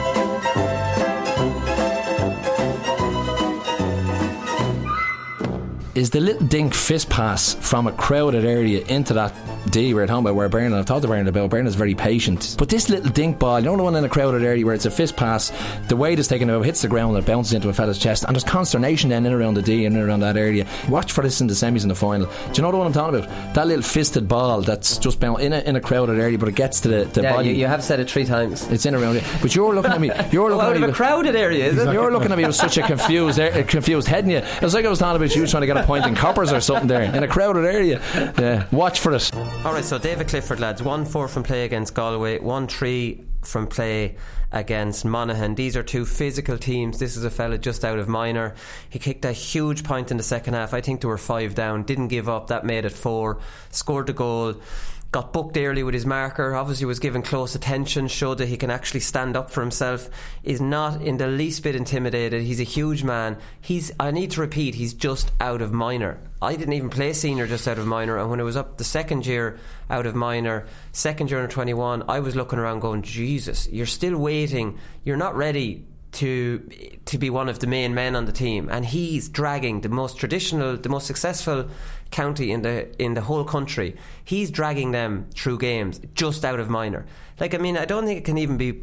Is the little dink fist pass from a crowded area into that D we're talking about, where Bernard, I've talked to Bernard about, Bernard's very patient, but this little dink ball, the one in a crowded area where it's a fist pass, the weight is taken out, hits the ground and it bounces into a fella's chest, and there's consternation then in around the D and in around that area. Watch for this in the semis and the final. Do you know the one I'm talking about? That little fisted ball that's just bounced in a crowded area, but it gets to the body. You have said it 3 times. It's in around it. But you're looking at me, out of a crowded area, is it? You're looking at me with such a confused head in you. It was like I was talking about you trying to get a point in coppers or something there in a crowded area. Watch for it. Alright, so David Clifford, lads, 1-4 from play against Galway, 1-3 from play against Monaghan. These are 2 physical teams. This is a fella just out of minor. He kicked a huge point in the second half. I think they were 5 down, didn't give up, that made it 4, scored the goal, got booked early with his marker, obviously was given close attention, showed that he can actually stand up for himself, is not in the least bit intimidated. He's a huge man. I need to repeat, he's just out of minor. I didn't even play senior just out of minor, and when it was up the second year out of minor, second year under 21, I was looking around going, Jesus, you're still waiting, you're not ready to be one of the main men on the team, and he's dragging the most traditional, the most successful county in the whole country. He's dragging them through games just out of minor. Like, I mean, I don't think it can even be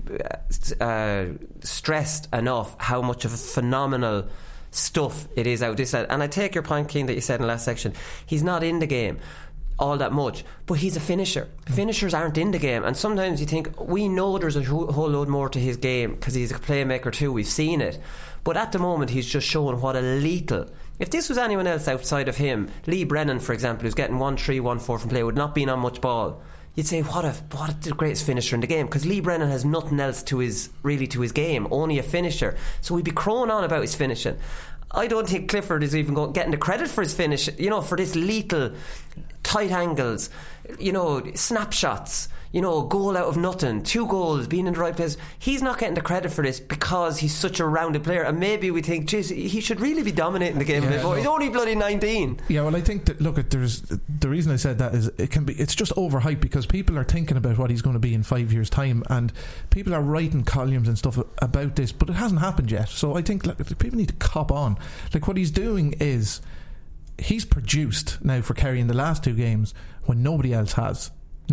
stressed enough how much of a phenomenal stuff it is out this side. And I take your point, Keane, that you said in the last section. He's not in the game all that much, but he's a finisher. Finishers aren't in the game, and sometimes you think, we know there's a whole load more to his game because he's a playmaker too, we've seen it, but at the moment he's just showing what a lethal. If this was anyone else outside of him, Lee Brennan for example, who's getting 1-3, 1-4 from play, would not be on much ball, you'd say what the greatest finisher in the game, because Lee Brennan has nothing else to his game, only a finisher, so we'd be crowing on about his finishing. I don't think Clifford is even getting the credit for his finish, for this lethal tight angles, snapshots, goal out of nothing, 2 goals, being in the right place. He's not getting the credit for this because he's such a rounded player, and maybe we think, geez, he should really be dominating the game a bit more. He's only bloody 19. Yeah, well, I think that, look, there's the reason I said that is it's just overhyped, because people are thinking about what he's going to be in 5 years' time, and people are writing columns and stuff about this, but it hasn't happened yet. So I think people need to cop on. Like, what he's doing is he's produced now for Kerry in the last 2 games when nobody else has.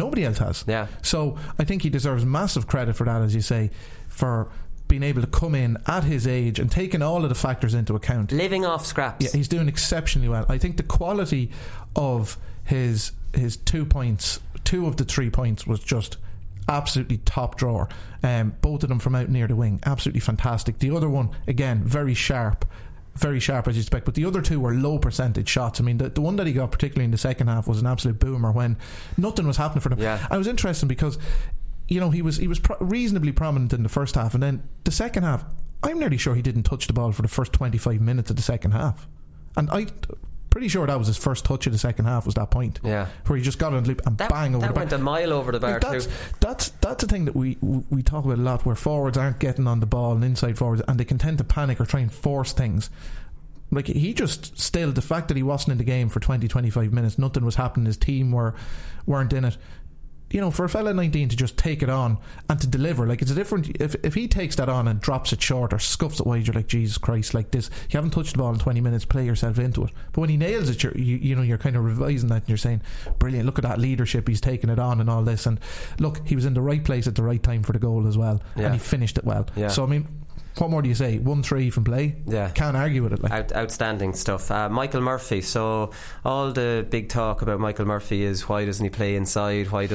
Yeah. So I think he deserves massive credit for that, as you say, for being able to come in at his age and taking all of the factors into account, living off scraps. Yeah, he's doing exceptionally well. I think the quality of his 2 points, 2 of the 3 points, was just absolutely top drawer. Both of them from out near the wing, absolutely fantastic. The other one, again, very sharp as you expect, but the other 2 were low percentage shots. I mean, the one that he got particularly in the second half was an absolute boomer when nothing was happening for them. Yeah. I was interested because he was reasonably prominent in the first half, and then the second half, I'm nearly sure he didn't touch the ball for the first 25 minutes of the second half, and I'm pretty sure that was his first touch of the second half, was that point, where he just got on the loop and bang over the bar. That went a mile over the bar too. That's the thing that we talk about a lot, where forwards aren't getting on the ball, and inside forwards, and they can tend to panic or try and force things. Like, he just still, the fact that he wasn't in the game for 20-25 minutes, nothing was happening, his team weren't in it, for a fella 19 to just take it on and to deliver, like, it's a different, if he takes that on and drops it short or scuffs it wide, you're like, Jesus Christ, like this, you haven't touched the ball in 20 minutes, play yourself into it. But when he nails it, you're kind of revising that and you're saying, brilliant, look at that leadership, he's taking it on and all this, and look, he was in the right place at the right time for the goal as well, and he finished it well. So I mean, what more do you say? 1-3 from play? Yeah. Can't argue with it. Like. Outstanding stuff. Michael Murphy. So all the big talk about Michael Murphy is, why doesn't he play inside? Why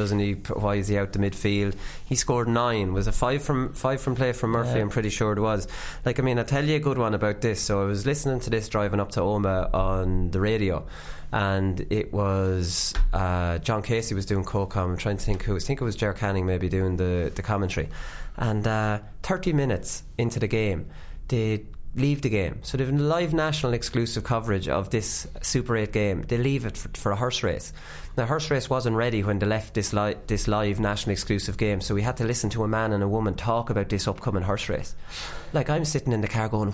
is he out the midfield? He scored 9. Was a 5 from play from Murphy? I'm pretty sure it was. Like, I mean, I'll tell you a good one about this. So I was listening to this driving up to Omagh on the radio, and it was John Casey was doing co-com. I'm trying to think who. I think it was Ger Canning maybe doing the commentary. And 30 minutes into the game, they leave the game. So they've live national exclusive coverage of this Super 8 game. They leave it for a horse race. Now, horse race wasn't ready when they left this live national exclusive game, so we had to listen to a man and a woman talk about this upcoming horse race. Like, I'm sitting in the car going,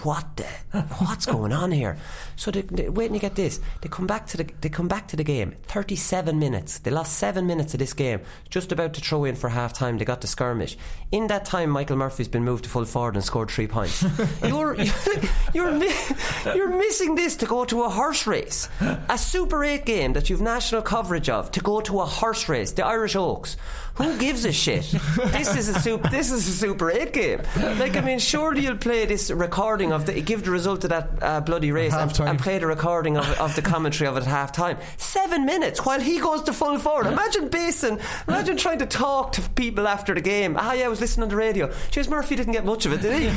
what's going on here? So wait and you get this. They come back to the game. 37 minutes. They lost 7 minutes of this game. Just about to throw in for half time. They got the skirmish. In that time, Michael Murphy's been moved to full forward and scored 3 points. You're missing this to go to a horse race, a Super 8 game that you've national coverage of, to go to a horse race, the Irish Oaks. Who gives a shit? This is a Super 8 game. Like, I mean, surely you'll play this recording of give the result of that bloody race and play the recording of the commentary of it at half time. 7 minutes while he goes to full forward. Imagine trying to talk to people after the game. I was listening on the radio. Jeez, Murphy didn't get much of it, did he?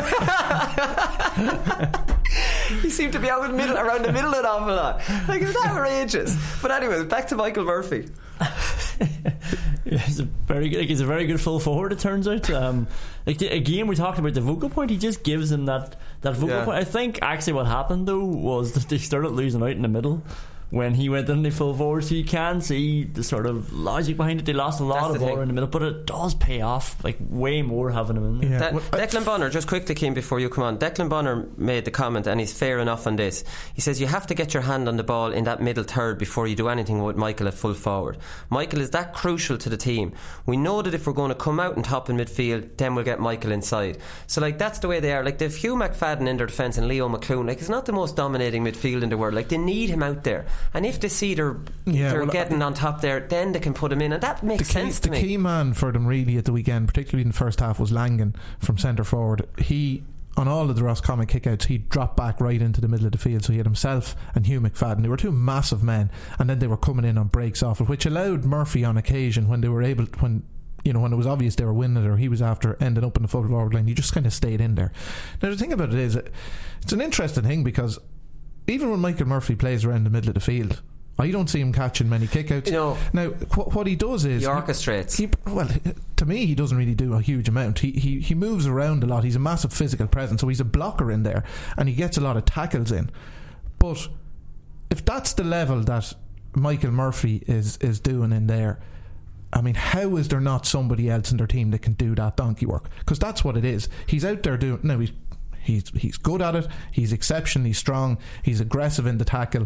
He seemed to be out around the middle of an awful lot. Like, it's outrageous. But anyway, back to Michael Murphy. He's a very good full forward, it turns out. Again, we're talking about the vocal point. He just gives him that vocal point. I think actually what happened though was that they started losing out in the middle when he went into full forward. So you can see the sort of logic behind it. They lost a lot of ball in the middle, but it does pay off like way more having him in there. Declan Bonner, just quickly, Keane, before you come on, Declan Bonner made the comment, and he's fair enough on this. He says you have to get your hand on the ball in that middle third before you do anything with Michael at full forward. Michael is that crucial to the team. We know that if we're going to come out and top in midfield, then we'll get Michael inside. So like that's the way they are. Like they've Hugh McFadden in their defence and Leo McClune. Like it's not the most dominating midfield in the world. Like they need him out there, and if they see they're getting on top there, then they can put him in, and that makes sense to me. The key man for them really at the weekend, particularly in the first half, was Langan from centre forward. He, on all of the Roscommon kickouts, he dropped back right into the middle of the field, so he had himself and Hugh McFadden. They were two massive men, and then they were coming in on breaks off it, which allowed Murphy on occasion, when they were able, when it was obvious they were winning it, or he was after ending up in the full forward line, he just kind of stayed in there. Now the thing about it is, it's an interesting thing, because even when Michael Murphy plays around the middle of the field, I don't see him catching many kickouts. Now, what he does is... He orchestrates. To me, he doesn't really do a huge amount. He moves around a lot. He's a massive physical presence, so he's a blocker in there, and he gets a lot of tackles in. But if that's the level that Michael Murphy is doing in there, I mean, how is there not somebody else in their team that can do that donkey work? Because that's what it is. He's out there doing... Now, he's good at it. He's exceptionally strong. He's aggressive in the tackle.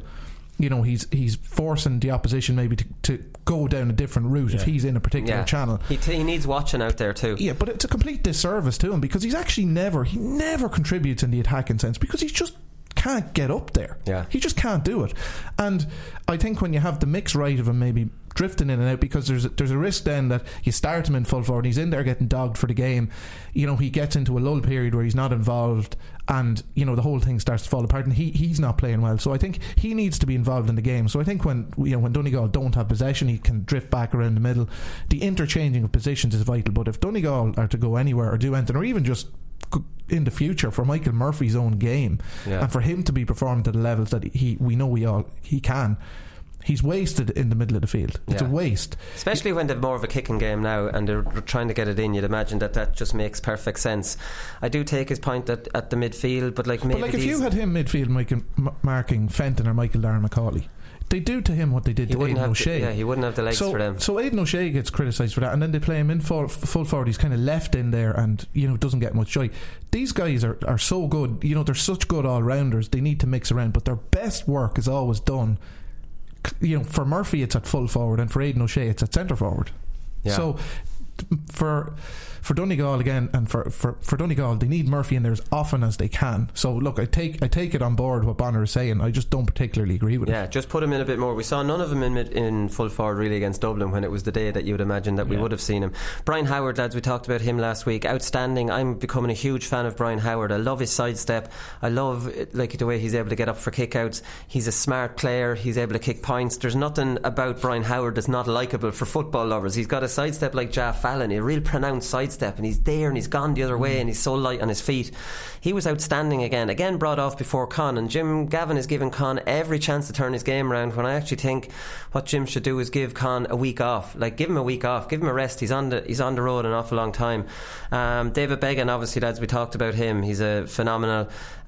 He's forcing the opposition maybe to go down a different route if he's in a particular channel. He needs watching out there too. Yeah, but it's a complete disservice to him, because he's actually never contributes in the attacking sense, because he's just can't get up there. Yeah, he just can't do it. And I think when you have the mix right of him maybe drifting in and out, because there's a risk then that you start him in full forward, he's in there getting dogged for the game, he gets into a lull period where he's not involved, and the whole thing starts to fall apart, and he's not playing well. So I think he needs to be involved in the game. So I think when Donegal don't have possession, he can drift back around the middle. The interchanging of positions is vital, but if Donegal are to go anywhere or do anything, or even just in the future for Michael Murphy's own game, and for him to be performing to the levels that we know he can, he's wasted in the middle of the field. It's a waste, especially when they've more of a kicking game now and they're trying to get it in. You'd imagine that just makes perfect sense. I do take his point at the midfield, but if you had him midfield marking Fenton or Michael Darren McCauley, they do to him what they did to Aidan O'Shea. He wouldn't have the legs for them. So Aidan O'Shea gets criticised for that, and then they play him in full forward. He's kind of left in there, and doesn't get much joy. These guys are so good. They're such good all rounders. They need to mix around, but their best work is always done. For Murphy it's at full forward, and for Aidan O'Shea it's at centre forward. So for Donegal again, and for Donegal, they need Murphy in there as often as they can. So look, I take it on board what Bonner is saying. I just don't particularly agree with it. Yeah, just put him in a bit more. We saw none of him in full forward really against Dublin, when it was the day that you would imagine that we would have seen him. Brian Howard, lads, we talked about him last week. Outstanding. I'm becoming a huge fan of Brian Howard. I love his sidestep. I love the way he's able to get up for kickouts. He's a smart player. He's able to kick points. There's nothing about Brian Howard that's not likeable for football lovers. He's got a sidestep like Ja Fallon, a real pronounced sidestep, and he's there and he's gone the other way, and he's so light on his feet. He was outstanding again brought off before Con, and Jim Gavin is giving Con every chance to turn his game around, when I actually think what Jim should do is give Con a week off. Give him a week off, give him a rest. He's on the road an awful long time. David Beggan, obviously, lads, we talked about him. He's a phenomenal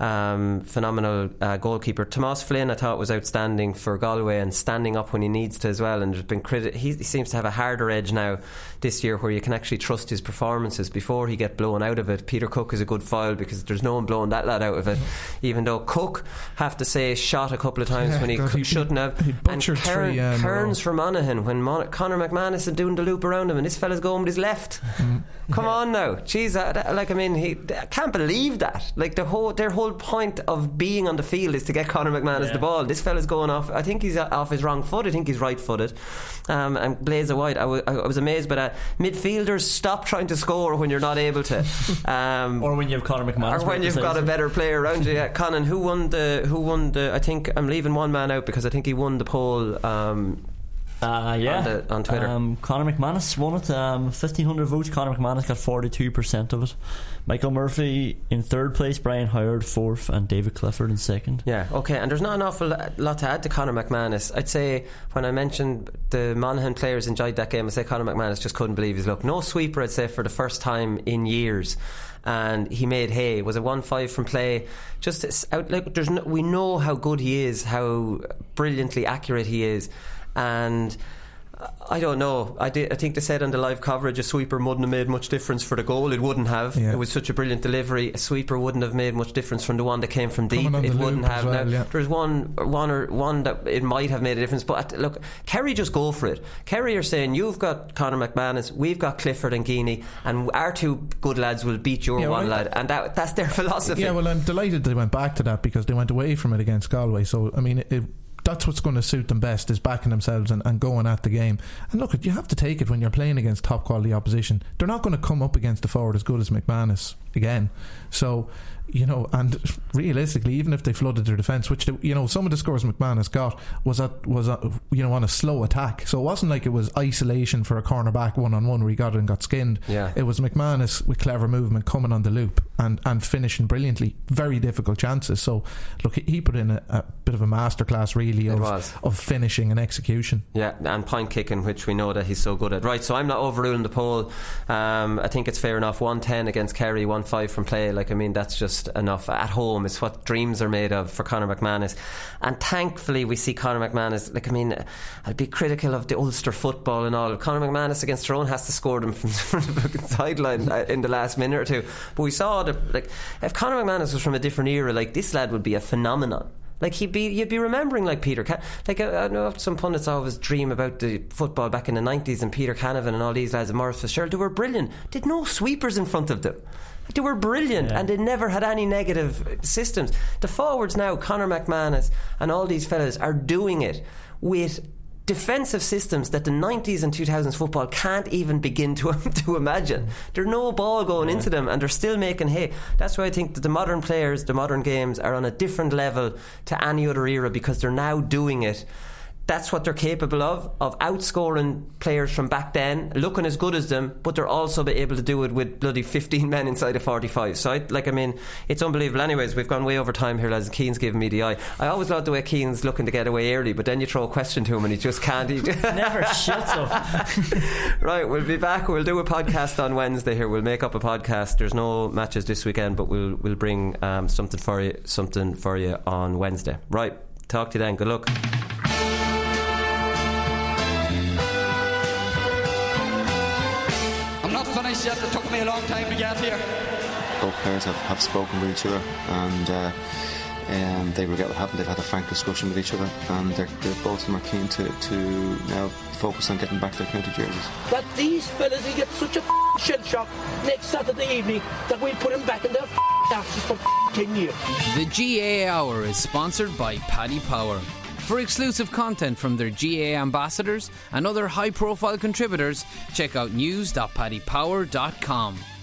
goalkeeper. Tomas Flynn, I thought, was outstanding for Galway, and standing up when he needs to as well, and there's been he seems to have a harder edge now this year, where you can actually trust his performances before he get blown out of it. Peter Cook is a good foil, because there's no one blowing that lad out of it, even though Cook, have to say, shot a couple of times when he shouldn't have. And Kearns for Monaghan, when Conor McManus is doing the loop around him and this fella's going with his left. Come on now, jeez, I can't believe that. Their whole point of being on the field is to get Conor McManus the ball. This fella's going off. I think he's off his wrong foot. I think he's right footed. And Blazer White, I was amazed by that. Midfielders, stop trying to score when you're not able to, or when you have Conor McManus, or when you've got a better player around you. Yeah, Conan, who won the I think I'm leaving one man out because I think he won the poll. on Twitter. Conor McManus won it. 1,500 votes. Conor McManus got 42% of it. Michael Murphy in third place, Brian Howard fourth, and David Clifford in second. Yeah, okay, and there's not an awful lot to add to Conor McManus. I'd say when I mentioned the Monaghan players enjoyed that game, I'd say Conor McManus just couldn't believe his luck. No sweeper, I'd say, for the first time in years. And he made hay. Was it 1-5 from play? Just out, like, we know how good he is, how brilliantly accurate he is, and I don't know. I think they said on the live coverage a sweeper wouldn't have made much difference for the goal. It wouldn't have. It was such a brilliant delivery. A sweeper wouldn't have made much difference from the one that came from deep. It wouldn't have. Well, now, there's one that it might have made a difference. But look, Kerry just go for it. Kerry are saying you've got Conor McManus, we've got Clifford and Geaney, and our two good lads will beat your one lad, and that's their philosophy. Yeah, well, I'm delighted they went back to that because they went away from it against Galway. So I mean, that's what's going to suit them best, is backing themselves and going at the game. And look, you have to take it when you're playing against top quality opposition. They're not going to come up against a forward as good as McManus again. So, you know, and realistically, even if they flooded their defence, which they, you know, some of the scores McManus got was you know, on a slow attack. So it wasn't like it was isolation for a cornerback 1-on-1 where he got it and got skinned. It was McManus with clever movement coming on the loop and finishing brilliantly. Very difficult chances. So look, he put in a bit of a masterclass really of finishing and execution. Yeah, and point kicking, which we know that he's so good at. Right, so I'm not overruling the poll. I think it's fair enough. 110 against Kerry, 1-5 from play. Like, I mean, that's just enough. At home, it's what dreams are made of for Conor McManus. And thankfully we see Conor McManus, like, I mean, I'd be critical of the Ulster football and all. Conor McManus against Tyrone has to score them from the sideline in the last minute or two. But we saw that, like, if Conor McManus was from a different era, like, this lad would be a phenomenon. Like, you'd be remembering, like, Peter like, I know some pundits always dream about the football back in the 90s and Peter Canavan and all these lads at Maurice Fitzgerald. They were brilliant. They had no sweepers in front of them. They were brilliant, and they never had any negative systems. The forwards now, Conor McManus and all these fellas, are doing it with defensive systems that the 90s and 2000s football can't even begin to imagine. There's no ball going into them, and they're still making hay. That's why I think that the modern players, the modern games, are on a different level to any other era, because they're now doing it. That's what they're capable of outscoring players from back then, looking as good as them, but they're also able to do it with bloody 15 men inside a 45. So, I mean, it's unbelievable. Anyways, we've gone way over time here, lads. Keane's giving me the eye. I always love the way Keane's looking to get away early, but then you throw a question to him and he just can't. He never shuts up. Right, we'll be back. We'll do a podcast on Wednesday here. We'll make up a podcast. There's no matches this weekend, but we'll bring something for you on Wednesday. Right, talk to you then. Good luck. Finished yet. It took me a long time to get here. Both players have spoken with each other, and they regret what happened. They've had a frank discussion with each other, and they're both of them are keen to now focus on getting back their county jerseys. That these fellas will get such a shell shock next Saturday evening that we'll put them back in their asses for 10 years. The GAA Hour is sponsored by Paddy Power. For exclusive content from their GAA ambassadors and other high-profile contributors, check out news.paddypower.com.